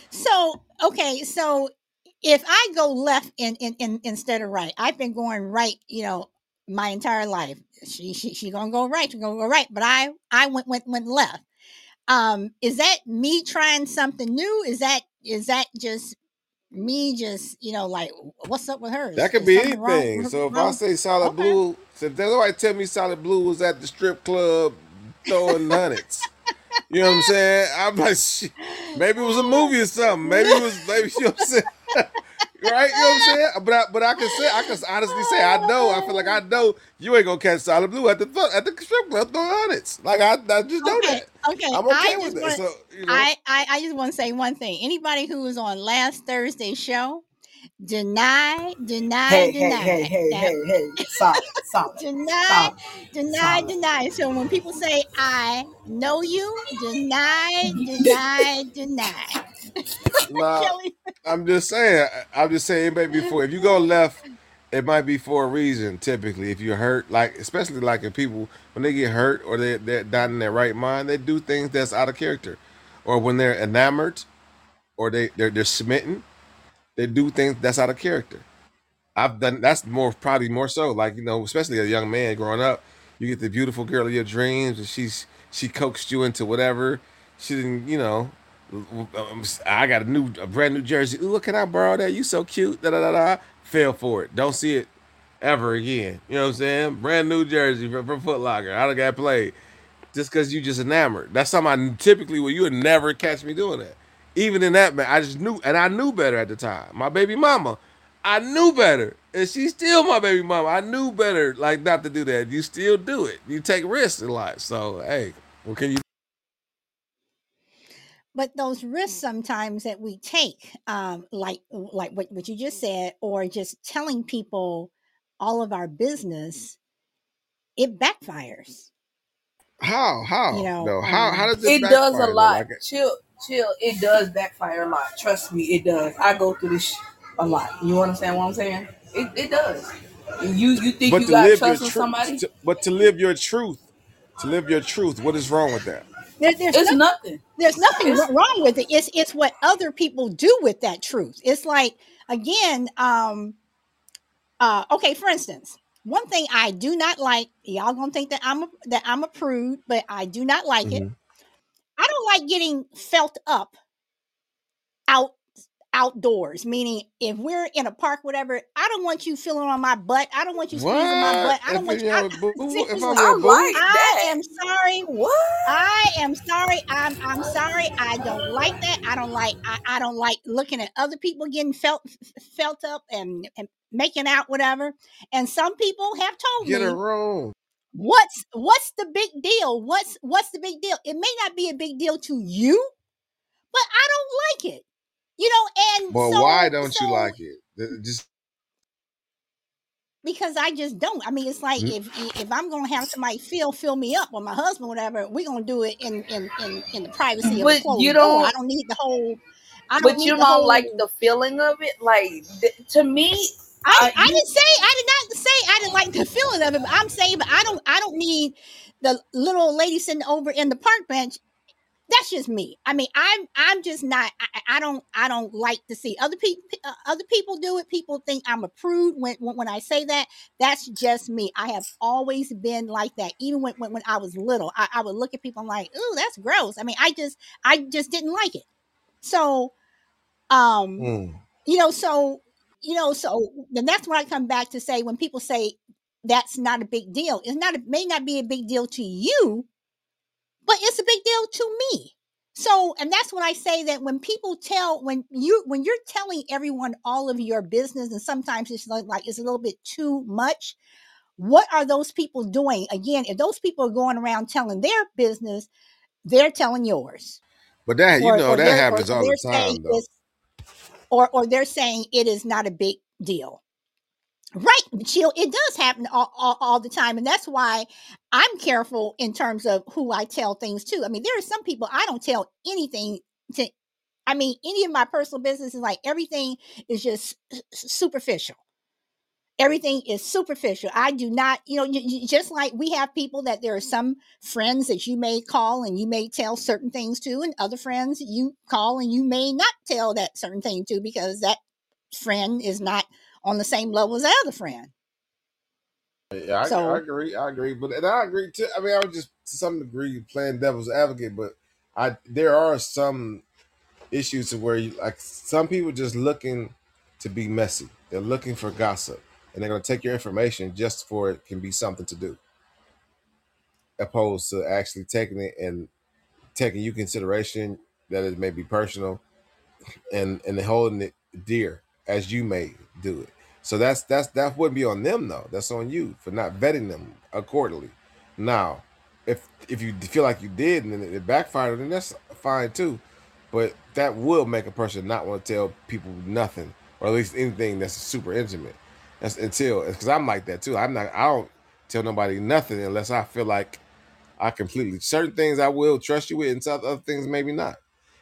So okay, so if I go left in, in, in instead of right, I've been going right. You know, my entire life. She she she gonna go right. She gonna go right, but I I went went went left. Um, is that me trying something new? Is that is that just me just you know like what's up with her? That Is, could is be something wrong anything. So if I wrong? say Solid Okay, Blue, so if there's somebody tell me Solid Blue was at the strip club throwing hundreds, you know what I'm saying? I'm like, shit, maybe it was a movie or something. Maybe it was maybe you know what I'm saying. Right, you know what I'm saying? But I, but I can say I can honestly say I know. I feel like I know you ain't gonna catch Solid Blue at the at the strip club throwing hundreds. Like I, I just know okay, that. okay. I'm I okay with just that. want So you know, I, I I just want to say one thing. Anybody who was on last Thursday's show, deny, deny, Hey, hey, deny hey, hey, that. hey, hey. Solid, solid, Deny, solid, deny, solid. deny. So when people say I know you, deny, deny, deny. nah, Kelly. I'm just saying. I'm just saying. It may be for if you go left, it might be for a reason. Typically, if you're hurt, like especially like if people when they get hurt or they they're not in their right mind, they do things that's out of character, or when they're enamored or they they're, they're smitten, they do things that's out of character. I've done that's more probably more so like you know especially a young man growing up, you get the beautiful girl of your dreams and she's she coaxed you into whatever she didn't you know. um, I got a new a brand new jersey. Ooh, look, can I borrow that? You so cute. Da da da da. Fell for it. Don't see it ever again. You know what I'm saying? Brand new jersey from, from Foot Locker. I done got played just because you just enamored. That's something I typically well you would never catch me doing that. Even in that man, I just knew and I knew better at the time. My baby mama, I knew better, and she's still my baby mama. I knew better, like not to do that. You still do it. You take risks in life. So hey, what can you? But those risks sometimes that we take, um, like like what, what you just said, or just telling people all of our business, it backfires. How You how know, no how how um, does it It does a backfire though? lot. Like Chill, chill. It does backfire a lot. Trust me, it does. I go through this sh- a lot. You understand what I'm saying? It, it does. You you think but you to got live your trust in truth, somebody? to, but to live your truth, to live your truth. What is wrong with that? there, there's It's no, nothing. there's nothing It's wrong with it. It's it's what other people do with that truth. It's like again, um, uh, okay. For instance, one thing I do not like. Y'all gonna think that I'm a, that I'm a prude, but I do not like it. Mm-hmm. I don't like getting felt up out outdoors, meaning if we're in a park, whatever, I don't want you feeling on my butt. I don't want you squeezing my What butt. I don't if want you you. I, have a boo? If I'm seriously, I your boo, like I that. am sorry. What? I am sorry. I'm I'm sorry. I don't like that. I don't like. I, I don't like looking at other people getting felt felt up and, and making out, whatever. And some people have told get a me, room. "What's what's the big deal? What's what's the big deal? It may not be a big deal to you, but I don't like it." You know, and But why so don't you so like it? Th- Just because I just don't. I mean, it's like if if I'm gonna have somebody fill fill me up or my husband, whatever, we're gonna do it in in in in the privacy of a But you closed door. I don't. don't need the whole. I don't But need you the don't like whole. the feeling of it. Like th- to me, I uh, I you didn't say I did not say I didn't like the feeling of it. But I'm saying, but I don't I don't need the little old lady sitting over in the park bench. That's just me. I mean, I'm I'm just not. I, I don't I don't like to see other people uh, other people do it. People think I'm a prude when, when when I say that. That's just me. I have always been like that. Even when when, when I was little, I, I would look at people and like, ooh, that's gross. I mean, I just I just didn't like it. So um, mm. you know, so you know, so then that's when I come back to say when people say that's not a big deal. It's not. It may not be a big deal to you, but it's a big deal to me. So, and that's when I say that when people tell when you when you're telling everyone all of your business, and sometimes it's like, like it's a little bit too much. What are those people doing? Again, if those people are going around telling their business, they're telling yours, But that you or know or that they're or, happens or all the they're saying time though. it's or or they're saying it is not a big deal. Right, chill. It does happen all, all, all the time, and that's why I'm careful in terms of who I tell things to. I mean, there are some people I don't tell anything to. I mean, any of my personal business is like everything is just superficial. Everything is superficial. I do not, you know, you, you, just like we have people that there are some friends that you may call and you may tell certain things to, and other friends you call and you may not tell that certain thing to because that friend is not on the same level as the other friend. Yeah, I, I So agree. I agree, but and I agree too. I mean, I was just to some degree playing devil's advocate, but I there are some issues to where you like some people just looking to be messy. They're looking for gossip, and they're going to take your information just for it can be something to do, opposed to actually taking it and taking you consideration that it may be personal and and holding it dear as you may do it. So that's that's that wouldn't be on them though. That's on you for not vetting them accordingly. Now, if if you feel like you did and it backfired, then that's fine too. But that will make a person not want to tell people nothing, or at least anything that's super intimate. That's until because I'm like that too. I'm not. I don't tell nobody nothing unless I feel like I completely certain things I will trust you with, and some other things maybe not.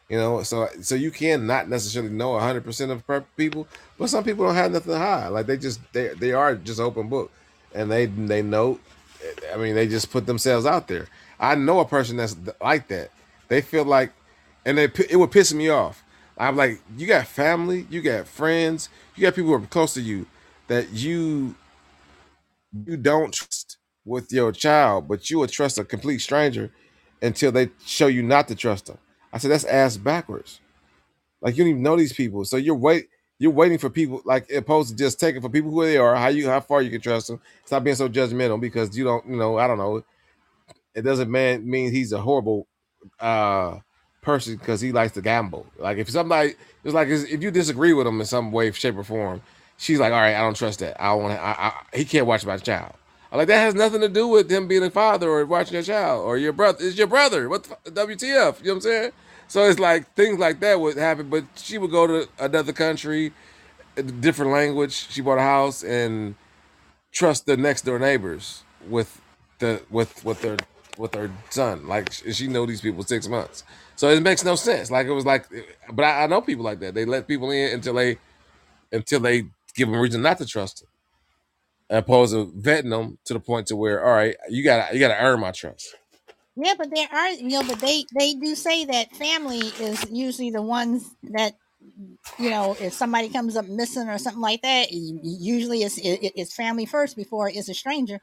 You know, so so you can not necessarily know a hundred percent of per- people, but some people don't have nothing to hide. Like they just they they are just open book, and they they know. I mean, they just put themselves out there. I know a person that's like that. They feel like, and they it would piss me off. I'm like, you got family, you got friends, you got people who are close to you that you you don't trust with your child, but you would trust a complete stranger until they show you not to trust them. I said that's ass backwards. Like you don't even know these people, so you're wait you're waiting for people like opposed to just taking for people who they are, how you how far you can trust them. Stop being so judgmental because you don't you know I don't know. It doesn't man mean he's a horrible uh person because he likes to gamble. Like if somebody it's like if you disagree with him in some way, shape, or form, she's like, all right, I don't trust that. I want to. I, I, he can't watch my child. I'm like that has nothing to do with him being a father or watching your child or your brother. It's your brother. What the W T F? You know what I'm saying? So it's like things like that would happen. But she would go to another country, a different language. She bought a house and trust the next door neighbors with the with with their with her son. Like she know these people six months, so it makes no sense. Like it was like, but I, I know people like that. They let people in until they until they give them a reason not to trust them, opposed to vetting them to the point to where, all right, you got to you got to earn my trust. Yeah, but there are, you know, but they they do say that family is usually the ones that, you know, if somebody comes up missing or something like that, usually it's it, it's family first before it's a stranger.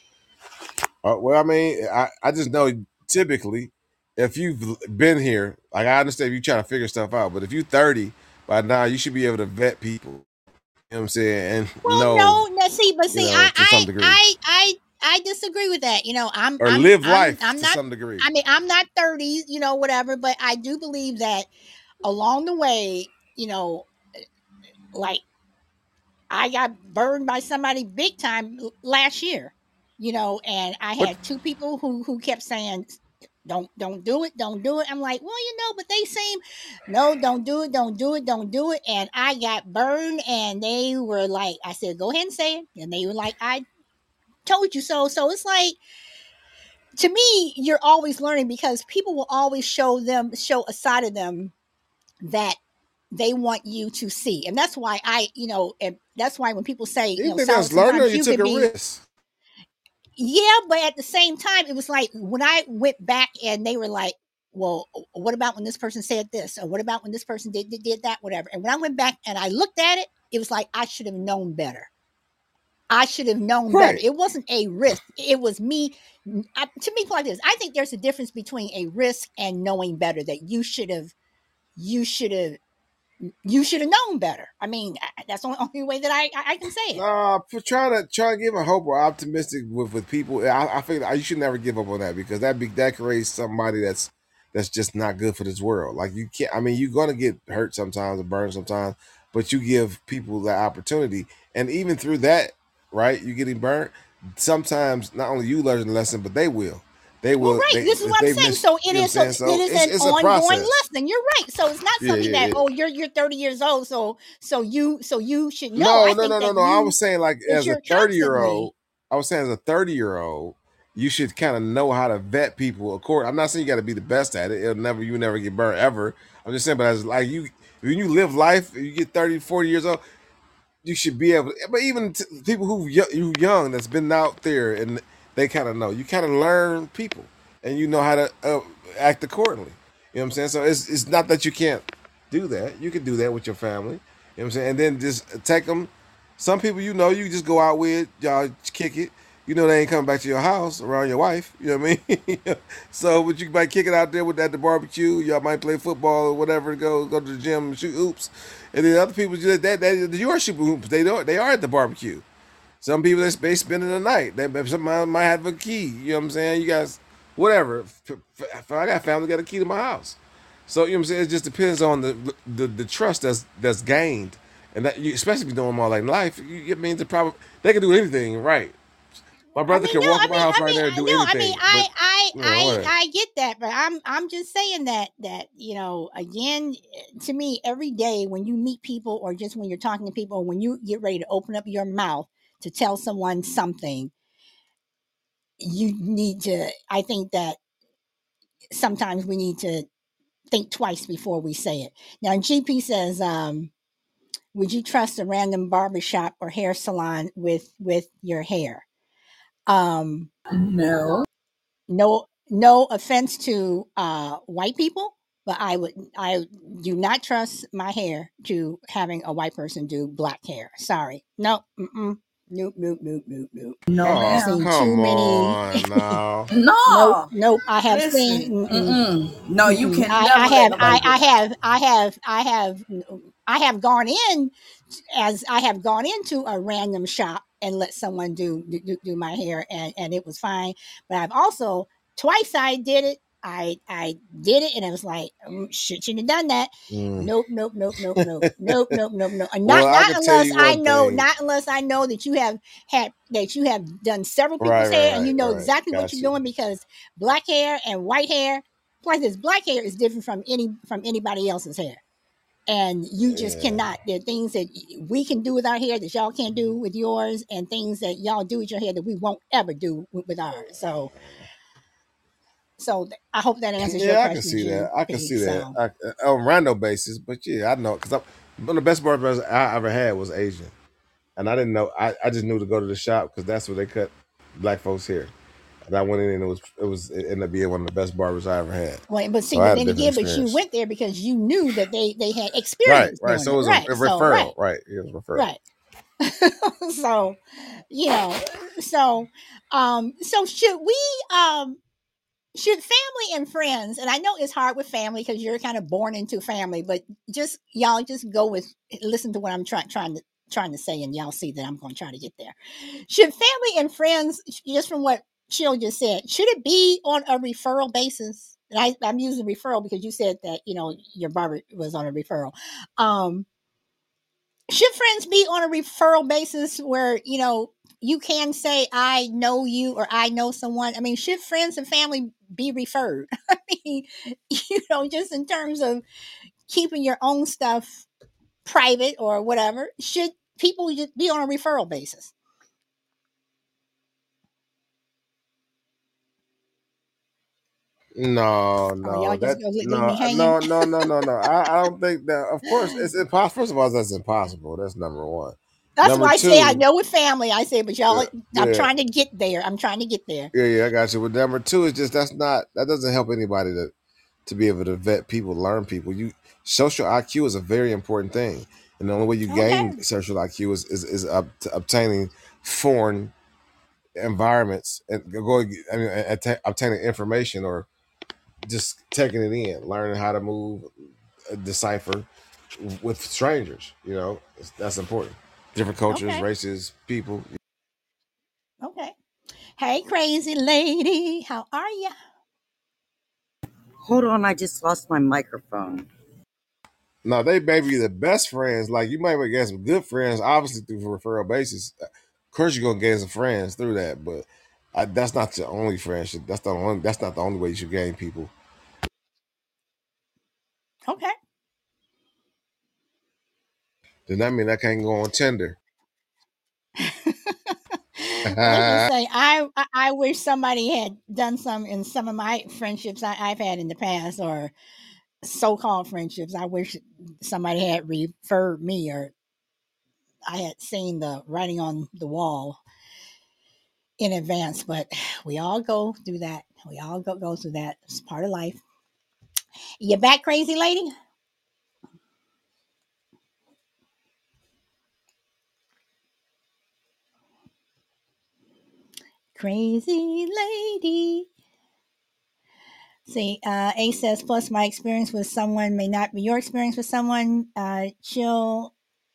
Uh, well, I mean, I, I just know typically if you've been here, like I understand if you trying to figure stuff out, but if you're thirty by now, you should be able to vet people. You know what I'm saying? And Well, know, no, no, see, but you see, know, I, to some I, degree. I, I, I disagree with that. You know, I'm, Or I'm, live I'm, life I'm to not. some degree. I mean, I'm not thirty, you know, whatever, but I do believe that along the way, you know, like I got burned by somebody big time last year, you know, and I But had two people who who kept saying, "Don't don't do it, don't do it." I'm like, well, you know, but they seem, no, don't do it, don't do it, don't do it, and I got burned, and they were like, I said, go ahead and say it, and they were like, I told you so. So it's like, to me, you're always learning because people will always show them show a side of them that they want you to see. And that's why I, you know, and that's why when people say, do you you know, think Solid, that's learning or sometimes you you took could a be, risk? yeah, but at the same time, it was like when I went back and they were like, well, what about when this person said this? Or what about when this person did, did, did that, whatever. And when I went back and I looked at it, it was like, I should have known better. I should have known better. Right. It wasn't a risk. It was me. I, to me, like this, I think there's a difference between a risk and knowing better. That you should have, you should have, you should have known better. I mean, that's the only, only way that I, I can say it. Nah, for trying to try to give a hope or optimistic with, with people, I, I think you should never give up on that because that be that creates somebody that's that's just not good for this world. Like you can't. I mean, you're gonna get hurt sometimes and burned sometimes, but you give people that opportunity, and even through that, right? You getting burnt. Sometimes not only you learn the lesson, but they will. They Well, will. right. They This is if what I'm they saying. miss. So it You know what I'm is. So saying? it So is it's an it's a ongoing process. lesson. You're right. So it's not Yeah, something yeah, that, yeah. oh, you're you're thirty years old. So so you so you should know. No, I no, think no, no, that no. I you, was saying like that as a you're thirty year old, constantly. I was saying as a thirty year old, you should kind of know how to vet people. According, I'm not saying you got to be the best at it. It'll never, you never get burned ever. I'm just saying, but as like you, when you live life, you get thirty, forty years old, you should be able. To, but even t- people who you young that's been out there and they kind of know. You kind of learn people and you know how to uh, act accordingly. You know what I'm saying? So it's it's not that you can't do that. You can do that with your family. You know what I'm saying? And then just take them. Some people you know you just go out with y'all kick it. You know they ain't coming back to your house around your wife. You know what I mean? So, but you might kick it out there with at the barbecue. Y'all might play football or whatever. Go go to the gym and shoot hoops. And then other people that that, that you are shooting hoops. They don't. They are at the barbecue. Some people they, they spending the night. They somebody might have a key. You know what I'm saying? You guys, whatever. I got family got a key to my house. So you know what I'm saying. It just depends on the the, the trust that's that's gained, and that you, especially if you're doing more like life. You, it means the probably they can do anything right. My I brother mean, can no, walk I in my mean, house I right mean, now and I do no, I mean, anything. I, But I, you know, I, whatever. I get that, but I'm, I'm just saying that, that you know, again, to me, every day when you meet people, or just when you're talking to people, when you get ready to open up your mouth to tell someone something, you need to. I think that sometimes we need to think twice before we say it. Now, G P says, um, would you trust a random barbershop or hair salon with with your hair? Um, No. no, no offense to uh, white people, but I would I do not trust my hair to having a white person do black hair. Sorry, no, mm-mm. Nope, nope, nope, nope, nope. No, I've Oh, ma'am. seen too come many. on now. Nope, No. nope. I have Listen. seen. Mm-mm, Mm-mm. No, you mm-mm. can I, I never let have, nobody I, do I that. have, I have, I have, I have gone in as I have gone into a random shop and let someone do do, do my hair, and and it was fine. But I've also twice I did it. I I did it, and it was like, mm, shit, shouldn't have done that. Mm. Nope, nope, nope, nope, nope, nope, nope, nope, nope. And Well, not I not can tell unless you I one know, thing. not unless I know that you have had that you have done several Right, people's right, hair, and you right, know right. exactly what Got you're you. doing, because black hair and white hair, plus this black hair is different from any from anybody else's hair. And you just Yeah. cannot. There are things that we can do with our hair that y'all can't do with yours, and things that y'all do with your hair that we won't ever do with, with ours. So, so th- I hope that answers your Yeah, I can question, see that. I can G P. see that So, I, uh, on random basis. But yeah, I know because one of the best barbers I ever had was Asian, and I didn't know. I, I just knew to go to the shop because that's where they cut black folks' hair. And I went in and it was it was it ended up being one of the best barbers I ever had. well, but So see, I but had a then different again, but you experience. went there because you knew that they they had Right, experience right. doing So it it, was a, right? a So, referral. right, Right, it was a referral. right. So, you know, so, um, so should we, um, should family and friends, and I know it's hard with family because you're kind of born into family, but just y'all just go with, listen to what I'm trying trying to trying to say, and y'all see that I'm going to try to get there. Should family and friends, just from what Chill just said, should it be on a referral basis? And I, I'm using referral because you said that, you know, your barber was on a referral. Um, should friends be on a referral basis where, you know, you can say I know you or I know someone? I mean, should friends and family be referred? I mean, you know, just in terms of keeping your own stuff private or whatever, should people just be on a referral basis? No, Oh, y'all no, just that gonna leave no, me hanging? no, no, no, no, no. I, I don't think that. Of course, it's impossible. First of all, that's impossible. That's number one. That's Number why I say I two, know with family. I say, but y'all, yeah, I'm yeah, trying to get there. I'm trying to get there. yeah, yeah. I got you. But number two is just that's not that doesn't help anybody to to be able to vet people, learn people. You social I Q is a very important thing, and the only way you Okay. gain social I Q is is, is up to obtaining foreign environments and going. I mean, att- obtaining information or just taking it in, learning how to move, uh, decipher with strangers. You know, It's- that's important. Different cultures, Okay. races, people. Okay. Hey, crazy lady. How are you? Hold on, I just lost my microphone. No, they may be the best friends. Like you might get some good friends, obviously through referral basis. Of course, you're gonna gain some friends through that, but I, that's not your only friendship. That's the only. That's not the only way you should gain people. Okay. Does that mean I can't go on Tinder? Let's just say I, I I wish somebody had done some in some of my friendships I, I've had in the past, or so-called friendships. I wish somebody had referred me, or I had seen the writing on the wall in advance. But we all go through that. We all go go through that. It's part of life. You back, crazy lady? Crazy lady. See, uh, A says, plus my experience with someone may not be your experience with someone. Uh, chill,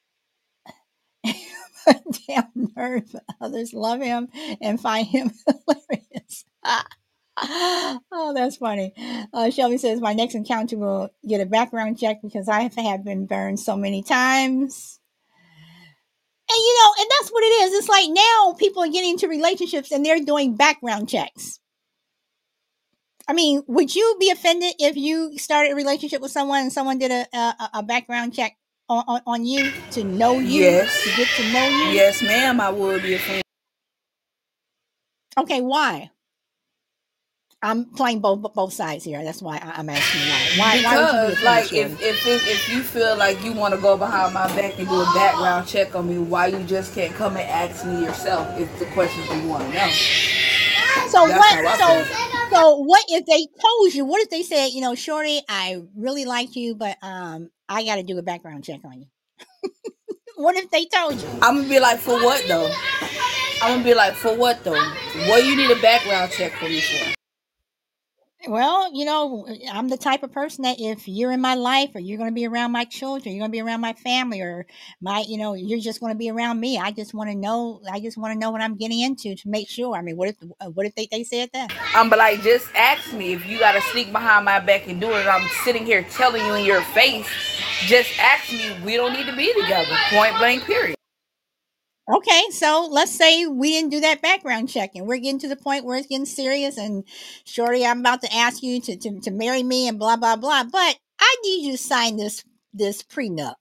damn nerve. Others love him and find him hilarious. Oh, that's funny. Uh, Shelby says, my next encounter will get a background check because I have been burned so many times. And you know, and that's what it is. It's like now people are getting into relationships and they're doing background checks. I mean, would you be offended if you started a relationship with someone and someone did a a, a background check on, on, on you to know you, Yes. to get to know you? Yes, ma'am, I would be offended. Okay, why? I'm playing both both sides here. That's why I- I'm asking why. Why, why would you be Because offended, like Shorty? if if if, if you feel like you want to go behind my back and do a background check on me, why you just can't come and ask me yourself if the questions you want to know? So That's what? how I So feel. so what if they told you? What if they said, you know, Shorty, I really like you, but um, I got to do a background check on you. What if they told you? I'm gonna be like, for what though? I'm gonna be like, for what though? What do you need a background check for me for? Well, you know, I'm the type of person that if you're in my life or you're going to be around my children, you're going to be around my family or my, you know, you're just going to be around me. I just want to know, I just want to know what I'm getting into to make sure. I mean, what if, what if they, they said that? I'm but like, just ask me if you gotta sneak behind my back and do it. I'm sitting here telling you in your face. Just ask me. We don't need to be together. Point blank. Period. Okay, so let's say we didn't do that background check and we're getting to the point where it's getting serious and Shorty, I'm about to ask you to, to, to marry me and blah, blah, blah. But I need you to sign this, this prenup.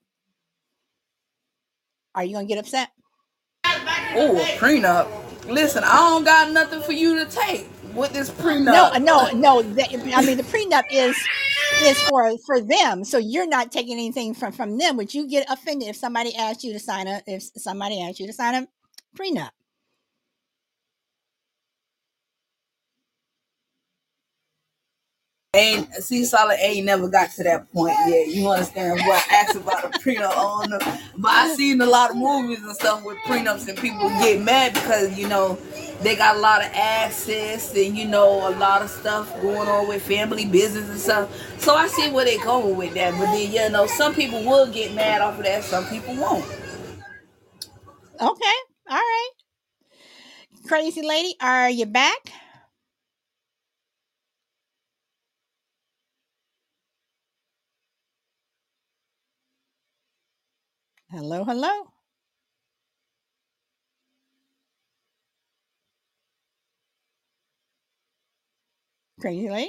Are you going to get upset? Oh, a prenup. Listen, I don't got nothing for you to take with this No, prenup. no, no. The, I mean, the prenup is is for for them, so you're not taking anything from from them. Would you get offended if somebody asked you to sign a if somebody asked you to sign a prenup? Ain't see solid ain't never got to that point yet. You understand what I asked about a prenup on the, but I seen a lot of movies and stuff with prenups and people get mad because you know they got a lot of assets and you know a lot of stuff going on with family business and stuff. So I see where they going with that. But then you know some people will get mad off of that, some people won't. Okay, all right. Crazy lady, are you back? Hello, hello. Crazy lady.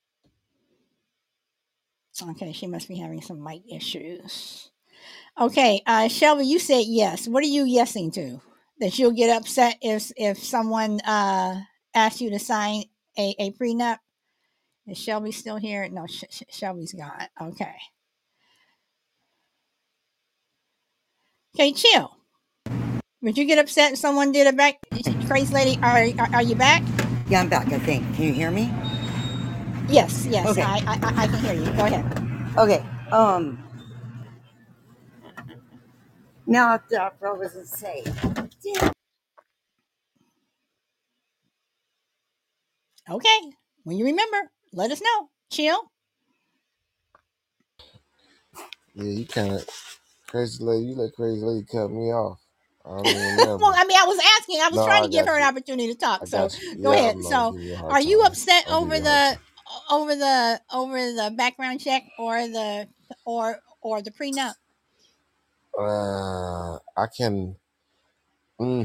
Okay, she must be having some mic issues. Okay, uh, Shelby, you said yes. What are you yesing to? That you'll get upset if if someone uh asks you to sign a, a prenup? Is Shelby still here? No, Sh- Sh- Shelby's gone. Okay. Okay, chill. Would you get upset if someone did a back? Crazy lady, are, are are you back? Yeah, I'm back, I think. Can you hear me? Yes, yes, Okay. I, I I can hear you. Go ahead. Okay. Um, now after I was to say, Okay. When you remember, let us know. Chill. Yeah, you kind of crazy lady. You let crazy lady cut me off. I don't even Well, remember. I mean, I was asking. I was No, trying I to give her got an you. opportunity to talk. I So got you. go Yeah, ahead. I'm gonna So, give you a hard are you time. upset I'll give over you a hard the time. over the over the background check or the or or the prenup? Uh, I can. Mm,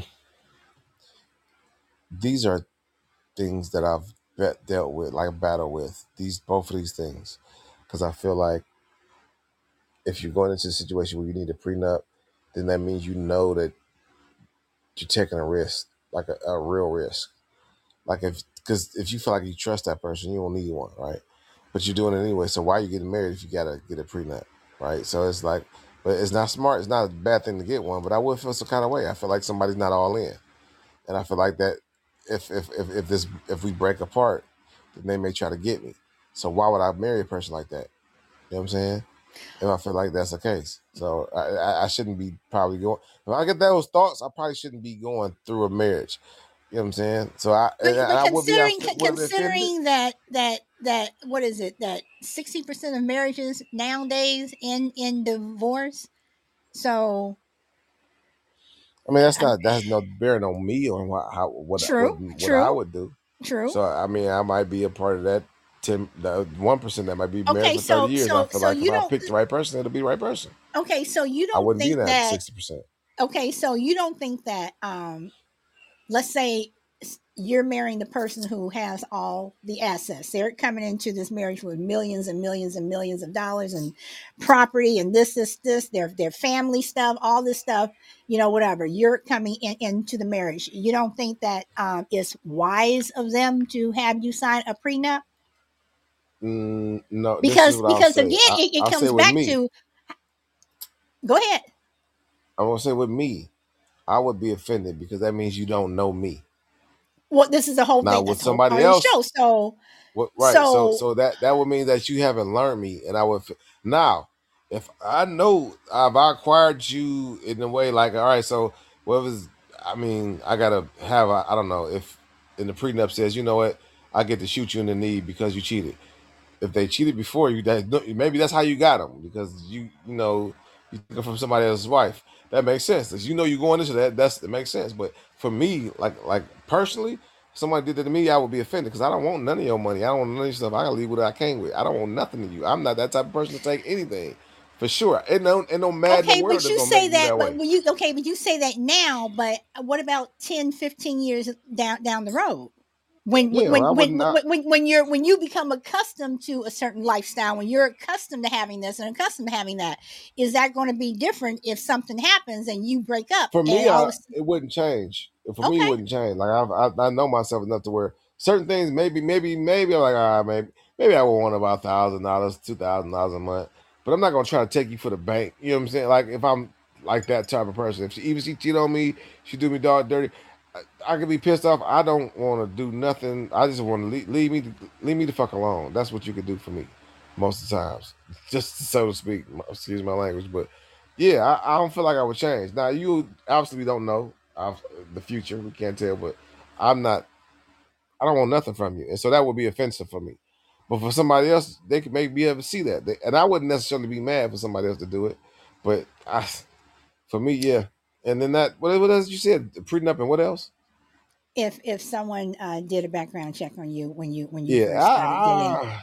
these are things that I've bet, dealt with, like battle with. These both of these things, because I feel like if you're going into a situation where you need a prenup, then that means you know that you're taking a risk, like a, a real risk. Like if, because if you feel like you trust that person, you don't need one, right? But you're doing it anyway. So why are you getting married if you gotta get a prenup, right? So it's like, but it's not smart. It's not a bad thing to get one, but I would feel some kind of way. I feel like somebody's not all in, and I feel like that if if if, if this if we break apart, then they may try to get me. So why would I marry a person like that? You know what I'm saying? If I feel like that's the case, so I, I, I shouldn't be probably going. If I get those thoughts, I probably shouldn't be going through a marriage. You know what I'm saying? So I But and, and but I would be I considering would be offended. considering that that that what is it that sixty percent of marriages nowadays end in divorce. So I mean, that's um, not that's no bearing on me or what how what what true, what I true, would do. true. So I mean, I might be a part of that ten, the one percent that might be married Okay, for thirty so years. I so feel so like if you I don't. pick the right person, it'll be the right person. Okay, so you I don't wouldn't be in think that that. sixty percent. Okay, so you don't think that. Um, let's say. you're marrying the person who has all the assets. They're coming into this marriage with millions and millions and millions of dollars and property and this, this, this, their their family stuff, all this stuff, you know, whatever. You're coming in, into the marriage. You don't think that um, it's wise of them to have you sign a prenup? Mm, no, this is Because what I'll because say. again, I, it, it I'll say comes with back me. to, go ahead. I'm gonna say with me, I would be offended because that means you don't know me. Well, this is the whole Now thing. with That's the whole somebody part of the else, show. So what right? So so so that that would mean that you haven't learned me, and I would f- now if I know I've acquired you in a way like all right, so what was I mean I gotta have I I don't know if in the prenup says you know what I get to shoot you in the knee because you cheated. If they cheated before you, that maybe that's how you got them because you you know you took it from somebody else's wife. That makes sense. As you know, you're going into that. That's that makes sense. But for me, like like personally, if somebody did that to me, I would be offended because I don't want none of your money. I don't want none of your stuff. I gotta leave what I came with. I don't want nothing to you. I'm not that type of person to take anything. For sure. Ain't no, ain't no mad in the okay, world but that's you gonna make say me that, that but way. when you okay, but you say that now, but what about ten, fifteen years down down the road? When Yeah, when I when wouldn't. when I, when when you're when you become accustomed to a certain lifestyle, when you're accustomed to having this and accustomed to having that, is that going to be different if something happens and you break up for and me, all I of it wouldn't change. For me, it okay, wouldn't change. Like I've, I, I know myself enough to where certain things, maybe, maybe, maybe I'm like, all right, maybe, maybe I would want about thousand dollars, two thousand dollars a month, but I'm not gonna try to take you for the bank. You know what I'm saying? Like if I'm like that type of person, if she even she cheat on me, she do me dog dirty. I, I could be pissed off. I don't want to do nothing. I just want to leave, leave me, leave me the fuck alone. That's what you could do for me, most of the times, just so to speak. Excuse my language, but yeah, I, I don't feel like I would change. Now you obviously don't know uh, the future. We can't tell, but I'm not. I don't want nothing from you, and so that would be offensive for me. But for somebody else, they could maybe be able to see that, they, and I wouldn't necessarily be mad for somebody else to do it. But I, for me, yeah. And then that what, what else you said? Prenup and what else? if if someone uh, did a background check on you when you when you Yeah, first started dating. I,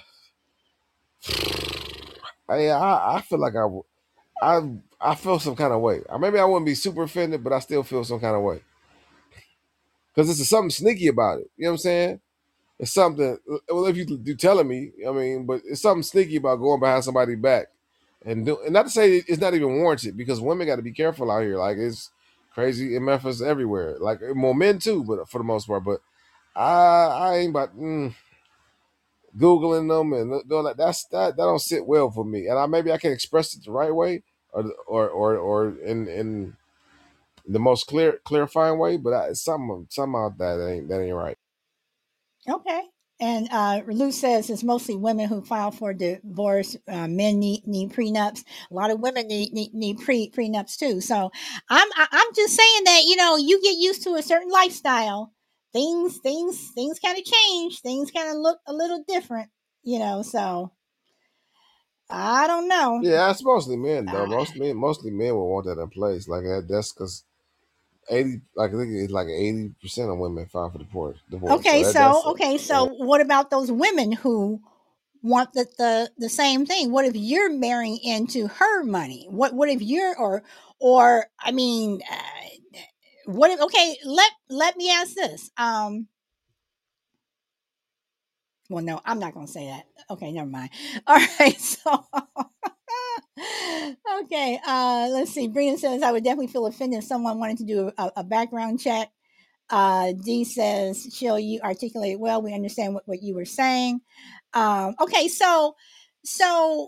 I, I, I feel like I, w- I, I feel some kind of way. Or maybe I wouldn't be super offended, but I still feel some kind of way because there's something sneaky about it. You know what I'm saying? It's something. Well, if you you telling me, I mean, but it's something sneaky about going behind somebody's back, and do, and not to say it's not even warranted because women got to be careful out here. Like it's crazy in Memphis everywhere. Like more men too, but for the most part. But I I ain't about mm, googling them and doing that. That's that that don't sit well for me. And I maybe I can express it the right way or or or or in in the most clear clarifying way. But I, some somehow that ain't that ain't right. Okay. And uh, Lou says it's mostly women who file for divorce. Uh, men need, need prenups. A lot of women need need, need pre prenups too. So I'm I- I'm just saying that you know you get used to a certain lifestyle, things things things kind of change. Things kind of look a little different. You know. So I don't know. Yeah, it's mostly men though. Uh, Most men, mostly men will want that in place. Like that. That's because eighty, like I think it's like eighty percent of women file for divorce. Divorce. So okay. that So that's uh, okay. uh, So what about those women who want the, the the same thing? What if you're marrying into her money? What what if you're or or I mean, uh, what if okay? Let let me ask this. Um, well, no, I'm not going to say that. Okay, never mind. All right, so okay, uh, let's see. Brian says I would definitely feel offended if someone wanted to do a, a background check. Uh, D says, Chill, you articulated well. We understand what, what you were saying. Um, okay, so so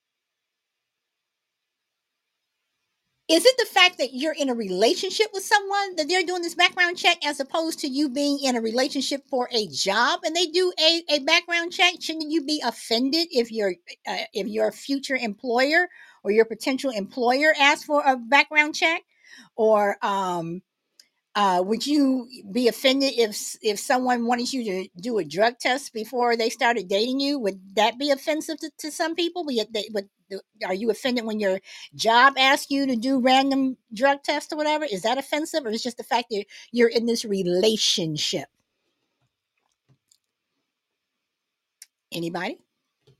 is it the fact that you're in a relationship with someone that they're doing this background check as opposed to you being in a relationship for a job and they do a, a background check? Shouldn't you be offended if your uh, if your future employer or your potential employer asks for a background check? Or um, uh, would you be offended if if someone wanted you to do a drug test before they started dating you? Would that be offensive to, to some people? But yet they, but are you offended when your job asks you to do random drug tests or whatever? Is that offensive, or is it just the fact that you're in this relationship? Anybody?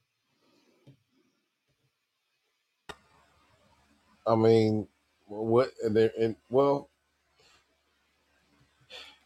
I mean, what and there and well,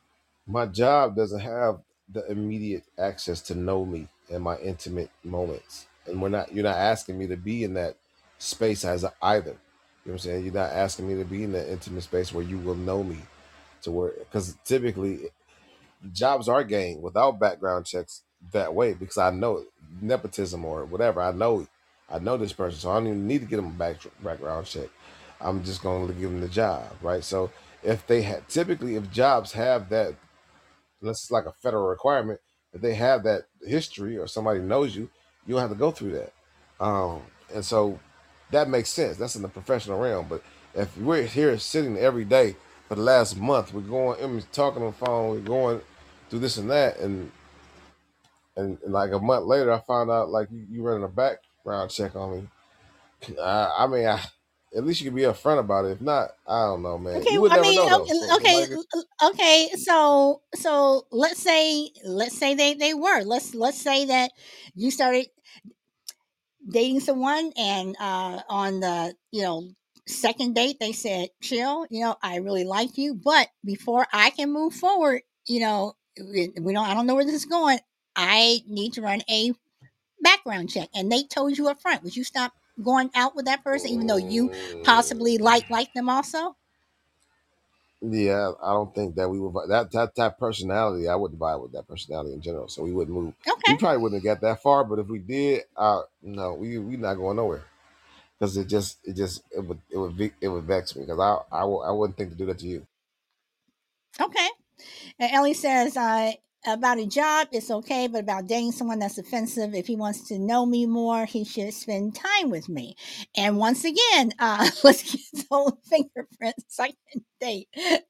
My job doesn't have the immediate access to know me and my intimate moments, and we're not. You're not asking me to be in that space as a, either. You know what I'm saying? You're not asking me to be in that intimate space where you will know me to where because typically jobs are gained without background checks that way because I know nepotism or whatever. I know I know this person, so I don't even need to get them a back, background check. I'm just going to give them the job, right? So if they had typically if jobs have that, unless it's like a federal requirement, if they have that history or somebody knows you, you don't have to go through that. Um, and so that makes sense. That's in the professional realm. But if we're here sitting every day for the last month, we're going, I mean, talking on the phone, we're going through this and that, and and, and like a month later, I found out like you, you running a background check on me. I, I mean, I, at least you can be upfront about it. If not, I don't know, man. Okay, You would I never mean, know though. okay, So okay, somebody could, okay. So, so let's say, let's say they they were. Let's let's say that you started dating someone, and uh, on the you know second date, they said, "Chill, you know, I really like you, but before I can move forward, you know, we we don't. I don't know where this is going. I need to run a background check," and they told you up front. Would you stop going out with that person, even though you possibly mm, like like them also? yeah, I don't think that we would vi- that that that personality. I wouldn't vibe with that personality in general, so we wouldn't move. Okay. We probably wouldn't have got that far, but if we did, uh, no, we we not going nowhere because it just it just it would it would ve- it would vex me because I I w- I wouldn't think to do that to you. Okay. And Ellie says, uh, about a job, it's okay, but about dating someone that's offensive, if he wants to know me more, he should spend time with me. And once again, uh, let's get his own fingerprints. Second date.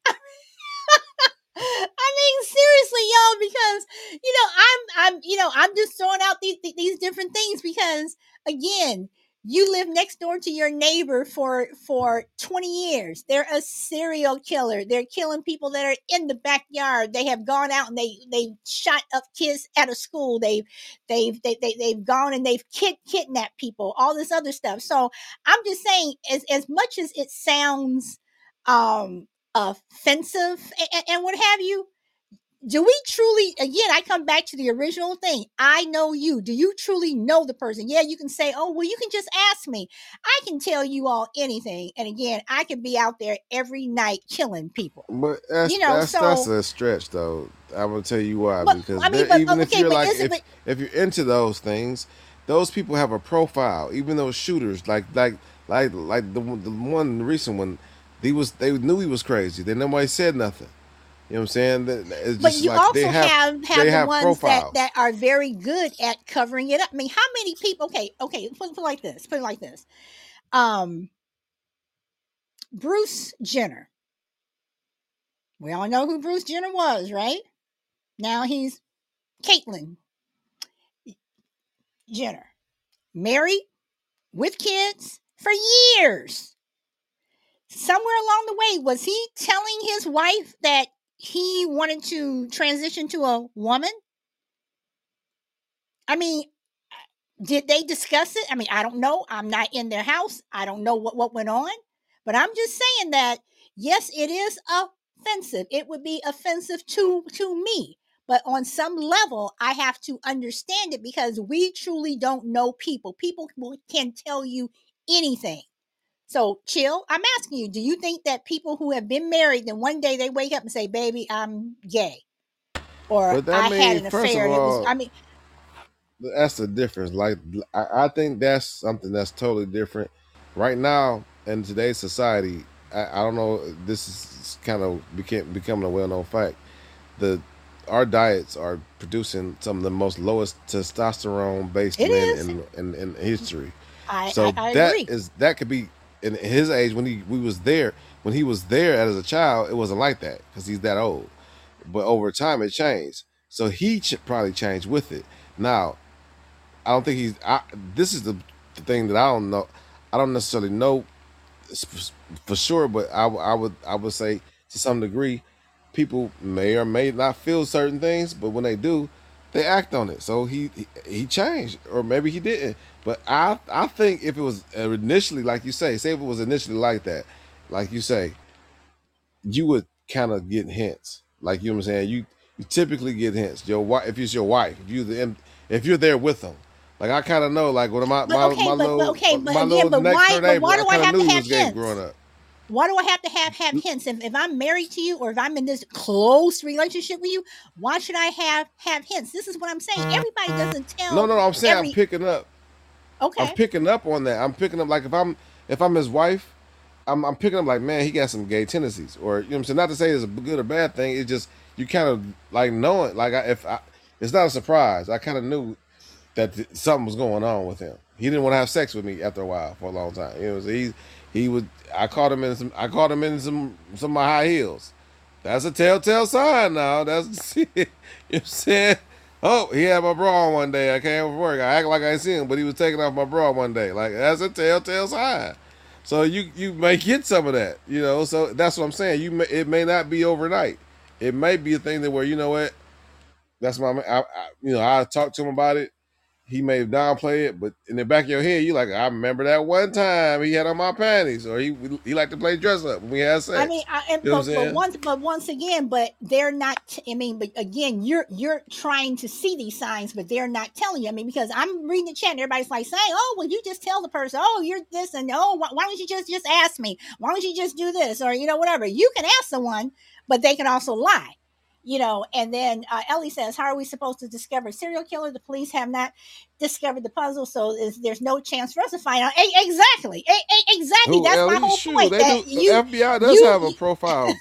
I mean, seriously, y'all, because you know, I'm, I'm, you know, I'm just throwing out these these different things because, again, you live next door to your neighbor for for twenty years. They're a serial killer. They're killing people that are in the backyard. They have gone out and they they shot up kids at a school. They've they've they, they they've gone and they've kid kidnapped people. All this other stuff. So I'm just saying, as as much as it sounds um offensive and, and what have you, do we truly, again, I come back to the original thing. I know you. Do you truly know the person? Yeah, you can say, oh, well, you can just ask me. I can tell you all anything. And again, I can be out there every night killing people. But that's You know, that's that's so, a stretch though. I'm gonna tell you why but because I mean, there, but even if okay, you're but like is it, if but, if you're into those things, those people have a profile. Even those shooters, like like like like the one- the one the recent one, he was they knew he was crazy. Then nobody said nothing. You know what I'm saying? That- It's but just you like they also have have they have the have ones that profiles. that are very good at covering it up. I mean, how many people? Okay, okay, put, put it like this. Put it like this. Um, Bruce Jenner. We all know who Bruce Jenner was, right? Now he's Caitlyn Jenner, married with kids for years. Somewhere along the way, was he telling his wife that he wanted to transition to a woman? I mean, did they discuss it? I mean, I don't know. I'm not in their house. I don't know what, what went on. But I'm just saying that, yes, it is offensive. It would be offensive to, to me. But on some level, I have to understand it because we truly don't know people. People can tell you anything. So, chill. I'm asking you, do you think that people who have been married, then one day they wake up and say, baby, I'm gay? Or But I I had mean, an first affair of and it was, all, I mean, that's the difference. Like I, I think that's something that's totally different. Right now in today's society, I, I don't know. This is kind of became becoming a well-known fact. The Our diets are producing some of the most lowest testosterone-based it men is. in in, in history. I, I, So I that agree. is that could be in his age when he we was there when he was there as a child. It wasn't like that because he's that old. But over time, it changed. So he ch- probably changed with it. Now I don't think he's. I, this is the, the thing that I don't know. I don't necessarily know for sure, but I, I would I would say to some degree, people may or may not feel certain things, but when they do, they act on it. So he he, he changed, or maybe he didn't. But I I think if it was initially like you say, say if it was initially like that, like you say, you would kind of get hints. Like, you know what I'm saying? You you typically get hints. Your wife, if it's your wife, if you the if you're there with them. Like, I kind of know, like, when my But my okay, my but but little okay, but my again, little but next why? door But why neighbor, I do I kind of have knew to he have was gay hints? growing up. Why do I have to have have hints? If, if I'm married to you, or if I'm in this close relationship with you, why should I have have hints? This is what I'm saying. Everybody doesn't No, tell no, no. I'm saying I'm every. picking up. I'm Okay, picking up on that. I'm picking up, like, if I'm if I'm his wife, I'm I'm picking up, like, man, he got some gay tendencies, or, you know what I'm saying. Not to say it's a good or bad thing. It's just you kind of like know it. Like, I, if I, it's not a surprise. I kind of knew that th- something was going on with him. He didn't want to have sex with me after a while for a long time. It was he he would I caught him in some I caught him in some some of my high heels. That's a telltale sign now. That's you know what I'm saying. Oh, he had my bra on one day. I came from work. I act like I ain't seen him, but he was taking off my bra one day. Like, that's a telltale sign. So you you may get some of that, you know. So that's what I'm saying. You may, it may not be overnight. It may be a thing that where, you know what, that's my I, I, you know, I talked to him about it. He may downplay it, but in the back of your head, you like, I remember that one time he had on my panties, or he he liked to play dress up when we had I mean, sex. I, and, You know what I'm but but saying? once but once again, but they're not. I mean, but again, you're you're trying to see these signs, but they're not telling you. I mean, because I'm reading the chat, and everybody's like saying, "Oh, well, you just tell the person, oh, you're this, and oh, why, why don't you just just ask me? Why don't you just do this, or you know, whatever." You can ask someone, but they can also lie. You know, and then uh, Ellie says, "How are we supposed to discover a serial killer? The police have not discovered the puzzle, so is, there's no chance for us to find out." A- exactly, a- a- exactly. Who, That's my Ellie? whole Shoot, point. they That do. you, F B I does you, have a profile.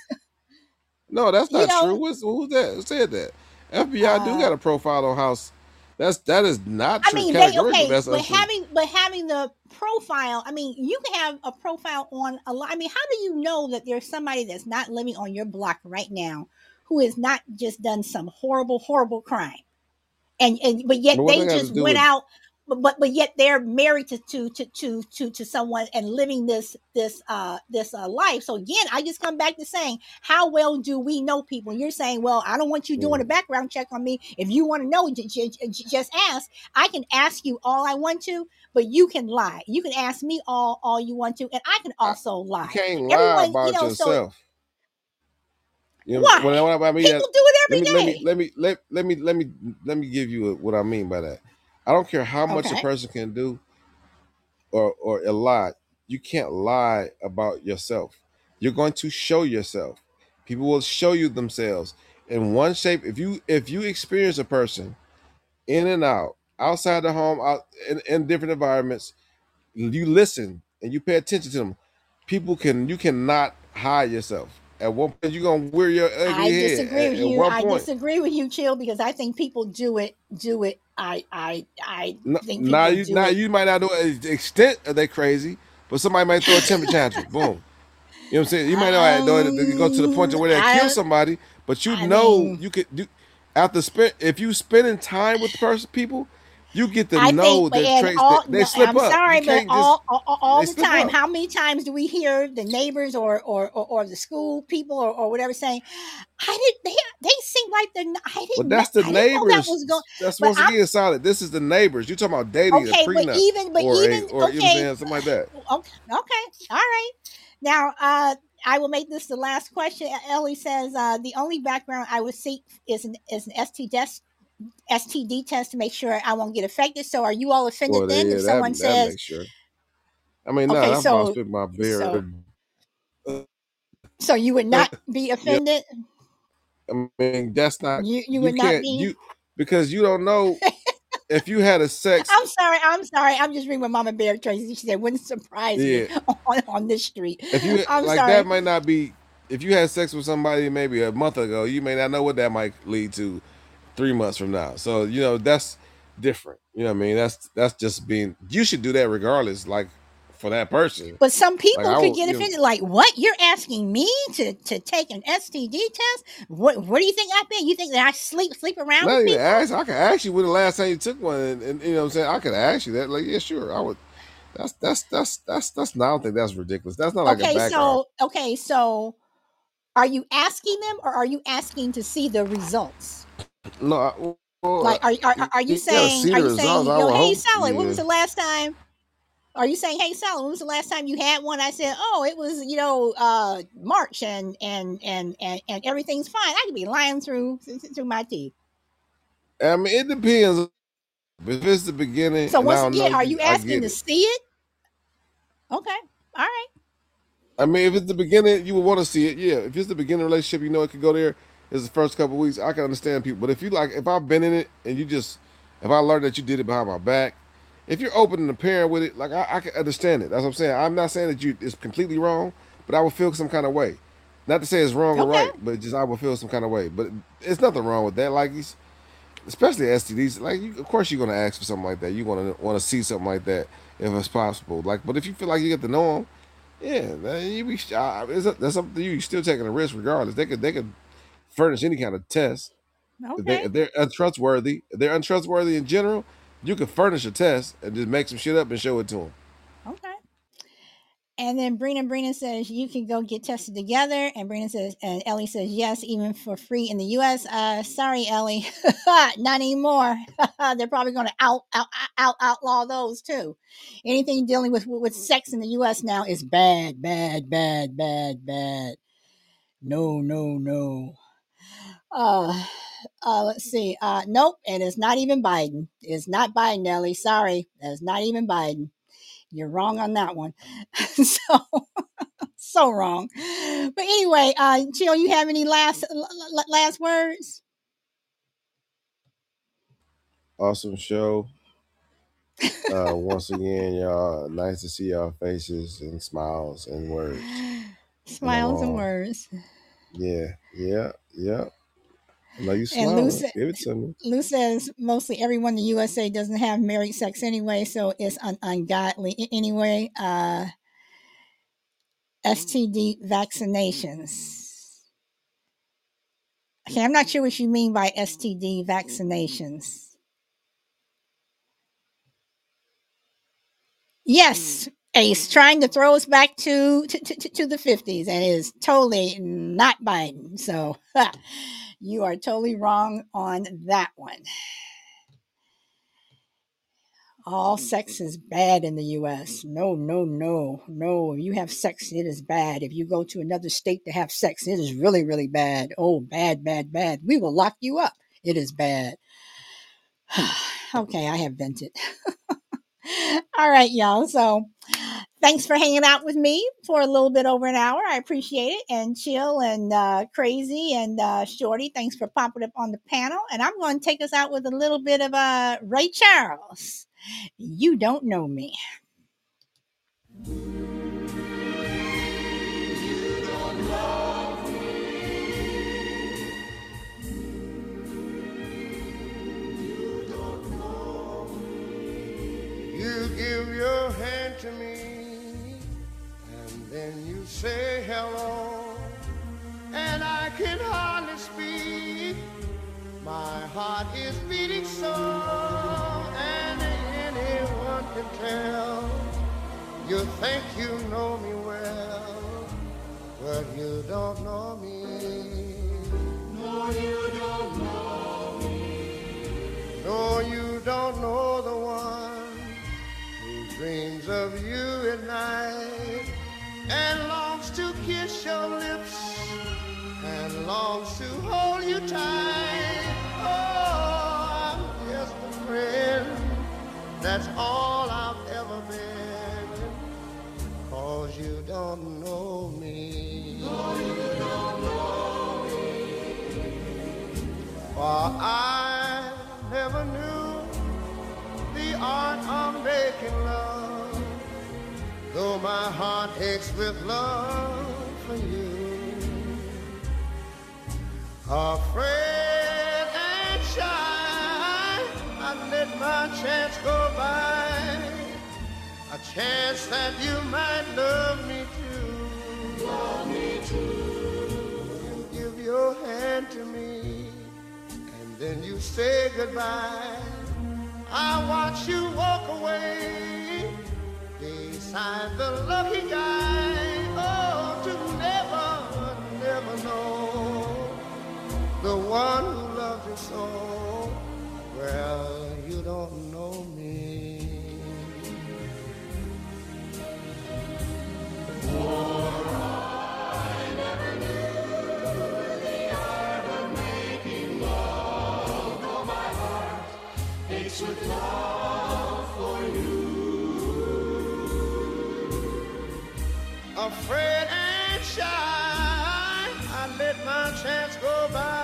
No, that's you not true. know, What's, who's that? Who said that? F B I do uh, got a profile on House. That's that is not I true. mean, they Categorically, okay, that's but untrue. having but having the profile, I mean, you can have a profile on a lot. I mean, how do you know that there's somebody that's not living on your block right now who has not just done some horrible, horrible crime? and and but yet But what they they got to just do went with? out, but but, but yet they're married to, to to to to to someone and living this this uh this uh life. So again, I just come back to saying, how well do we know people? And you're saying, well, I don't want you doing a Mm. background check on me. If you want to know, j- j- j- just ask. I can ask you all I want to, but you can lie. You can ask me all all you want to, and I can I, also you lie. can't lie Everyone, you about know, so yourself. You know why? when I, when I mean that. People do it Let me let every me day. let me let let me let me let me give you a, what I mean by that. I don't care how much a Okay. person can do or or a lie. You can't lie about yourself. You're going to show yourself. People will show you themselves in one shape. If you if you experience a person in and out, outside the home, out in, in different environments, you listen and you pay attention to them. People can you cannot hide yourself. At one point, you're gonna wear your I ugly head. disagree At, with at you. one I point, disagree with you, Chill, because I think people do it. Do it. I I I N- think now people you do now it. you might not know the extent of they crazy, but somebody might throw a temper tantrum. Boom. You know what I'm saying? You might not know it to go to the point Um, to where they kill I somebody, but you I know mean, you could do after spend if you spending time with the person people, you get to I think, know but their and traits. They, all. they No, slip I'm up. You sorry, but can't just all, all they all the slip time. up. How many times do we hear the neighbors or or or, or the school people or, or whatever saying, "I didn't. They they seem like they're. Not, I But didn't. that's the I didn't know that was going." neighbors. That's But once I'm again solid. This is the neighbors. You talking about dating a okay. But prenup even but or a even or you know what I'm okay. saying something like that. Okay. Okay. All right. Now, uh, I will make this the last question. Ellie says, uh, the only background I would seek is an is an S T test, S T D test to make sure I won't get affected. So, are you all offended Well, they, then if yeah, that someone that says, makes sure. I mean, nah, okay, I'm about to so spit my so beard. so you would not be Yeah, offended? I mean that's not You you you would not can't be. you because you don't know if you had a sex. I'm sorry. I'm sorry. I'm just reading what Mama Bear Tracy. She said, wouldn't surprise me Yeah, on, on this street. if you I'm like that sorry. might not be if you had sex with somebody maybe a month ago, you may not know what that might lead to three months from now. So you know that's different. You know what I mean? That's that's just being. You should do that regardless. Like for that person. But some Like people I could will. get You know, offended. Like, what? You're asking me to, to take an S T D test? What What do you think I've been? You think that I sleep sleep around not with even people? ask. I can ask you when the last time you took one, and, and you know what I'm saying. I could ask you that. Like yeah, sure. I would. That's that's that's that's that's. I don't think that's ridiculous. That's not like a Okay, background. so okay, so are you asking them or are you asking to see the results? No, I, well, Like, are are, you, are you you gotta saying see are the you results. saying I yo, would hey hope. Sally, when Yeah. was the last time? Are you saying, hey, Sally, when was the last time you had one? I said, oh, it was, you know, uh, March and and and and, and everything's fine. I could be lying through through my teeth. I mean, it depends. If it's the beginning So and I once don't know again, are you, you I asking get to it. see it? Okay, all right. I mean, if it's the beginning, you would want to see it. Yeah, if it's the beginning relationship, you know it could go there. It's the first couple of weeks. I can understand people, but if you like, if I've been in it and you just, if I learned that you did it behind my back, if you're open and apparent with it, like I, I can understand it. That's what I'm saying. I'm not saying that you it's completely wrong, but I would feel some kind of way. Not to say it's wrong or Okay. right, but just I would feel some kind of way. But it's nothing wrong with that. Like he's, especially S T Ds. Like you, of course you're gonna ask for something like that. You want to want to see something like that if it's possible. Like, but if you feel like you get to know them, yeah, man, you be uh, it's a, that's up to you. You're still taking a risk regardless. They could they could furnish any kind of test if they Okay. if they're untrustworthy. If they're untrustworthy in general, you can furnish a test and just make some shit up and show it to them. Okay. And then Brina Brina says you can go get tested together. And Brina says, and Ellie says yes, even for free in the U S. Uh, sorry, Ellie, not anymore. They're probably going to out, out out outlaw those too. Anything dealing with with sex in the U S now is bad, bad, bad, bad, bad. No, no, no. Uh, uh, let's see. Uh, nope, and it's not even Biden. It's not Biden, Ellie. Sorry, it's not even Biden. You're wrong on that one. so so wrong. But anyway, uh, Jill, you have any last last words? Awesome show. Uh, once again, y'all, nice to see y'all faces and smiles and words in a Smiles and long. words. Yeah, yeah, yeah. I know you And Lou, smiling. Give it to me. Lou says mostly everyone in the U S A doesn't have married sex anyway, so it's un- ungodly anyway. Uh, S T D vaccinations. Okay, I'm not sure what you mean by S T D vaccinations. Yes, Ace trying to throw us back to to, to, to the fifties and is totally not Biden. So you are totally wrong on that one. All sex is bad in the U S. No, no, no, no. If you have sex, it is bad. If you go to another state to have sex, it is really, really bad. Oh, bad, bad, bad. We will lock you up. It is bad. Okay, I have vented. All right, y'all. So thanks for hanging out with me for a little bit over an hour. I appreciate it. And Chill and uh, Crazy and uh, Shorty, thanks for popping up on the panel. And I'm going to take us out with a little bit of uh, Ray Charles. You don't know me. You give your hand to me, and then you say hello, and I can hardly speak. My heart is beating so, and anyone can tell. You think you know me well, but you don't know me. No, you don't know me. No, you don't know the one dreams of you at night and longs to kiss your lips and longs to hold you tight. Oh, I'm just a friend, that's all I've ever been, 'cause you don't know me. No, you don't know me. For I never knew the art of making love, though my heart aches with love for you. Afraid and shy, I let my chance go by, a chance that you might love me too. Love me too. You give your hand to me, and then you say goodbye. I watch you walk away beside the lucky guy. Oh, to never, never know the one who loves you so. Well, you don't know me. afraid and shy. I let my chance go by,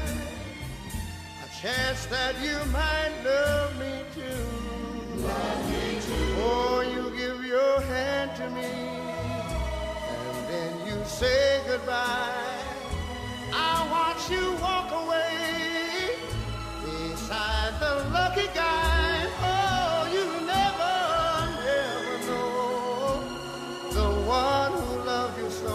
a chance that you might love me too. Love me too. Oh, you give your hand to me, and then you say goodbye. I watch you walk away beside the lucky guy. Oh, you never, never know the one who loved you so.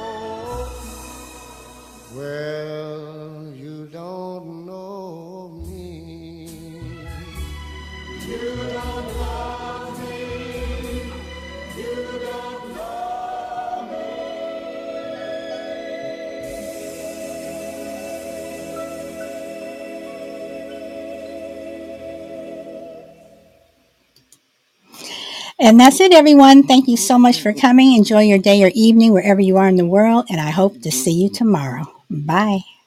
Well, you don't know me. You don't love me. You don't know me. And that's it, everyone. Thank you so much for coming. Enjoy your day or evening wherever you are in the world, and I hope to see you tomorrow. Bye.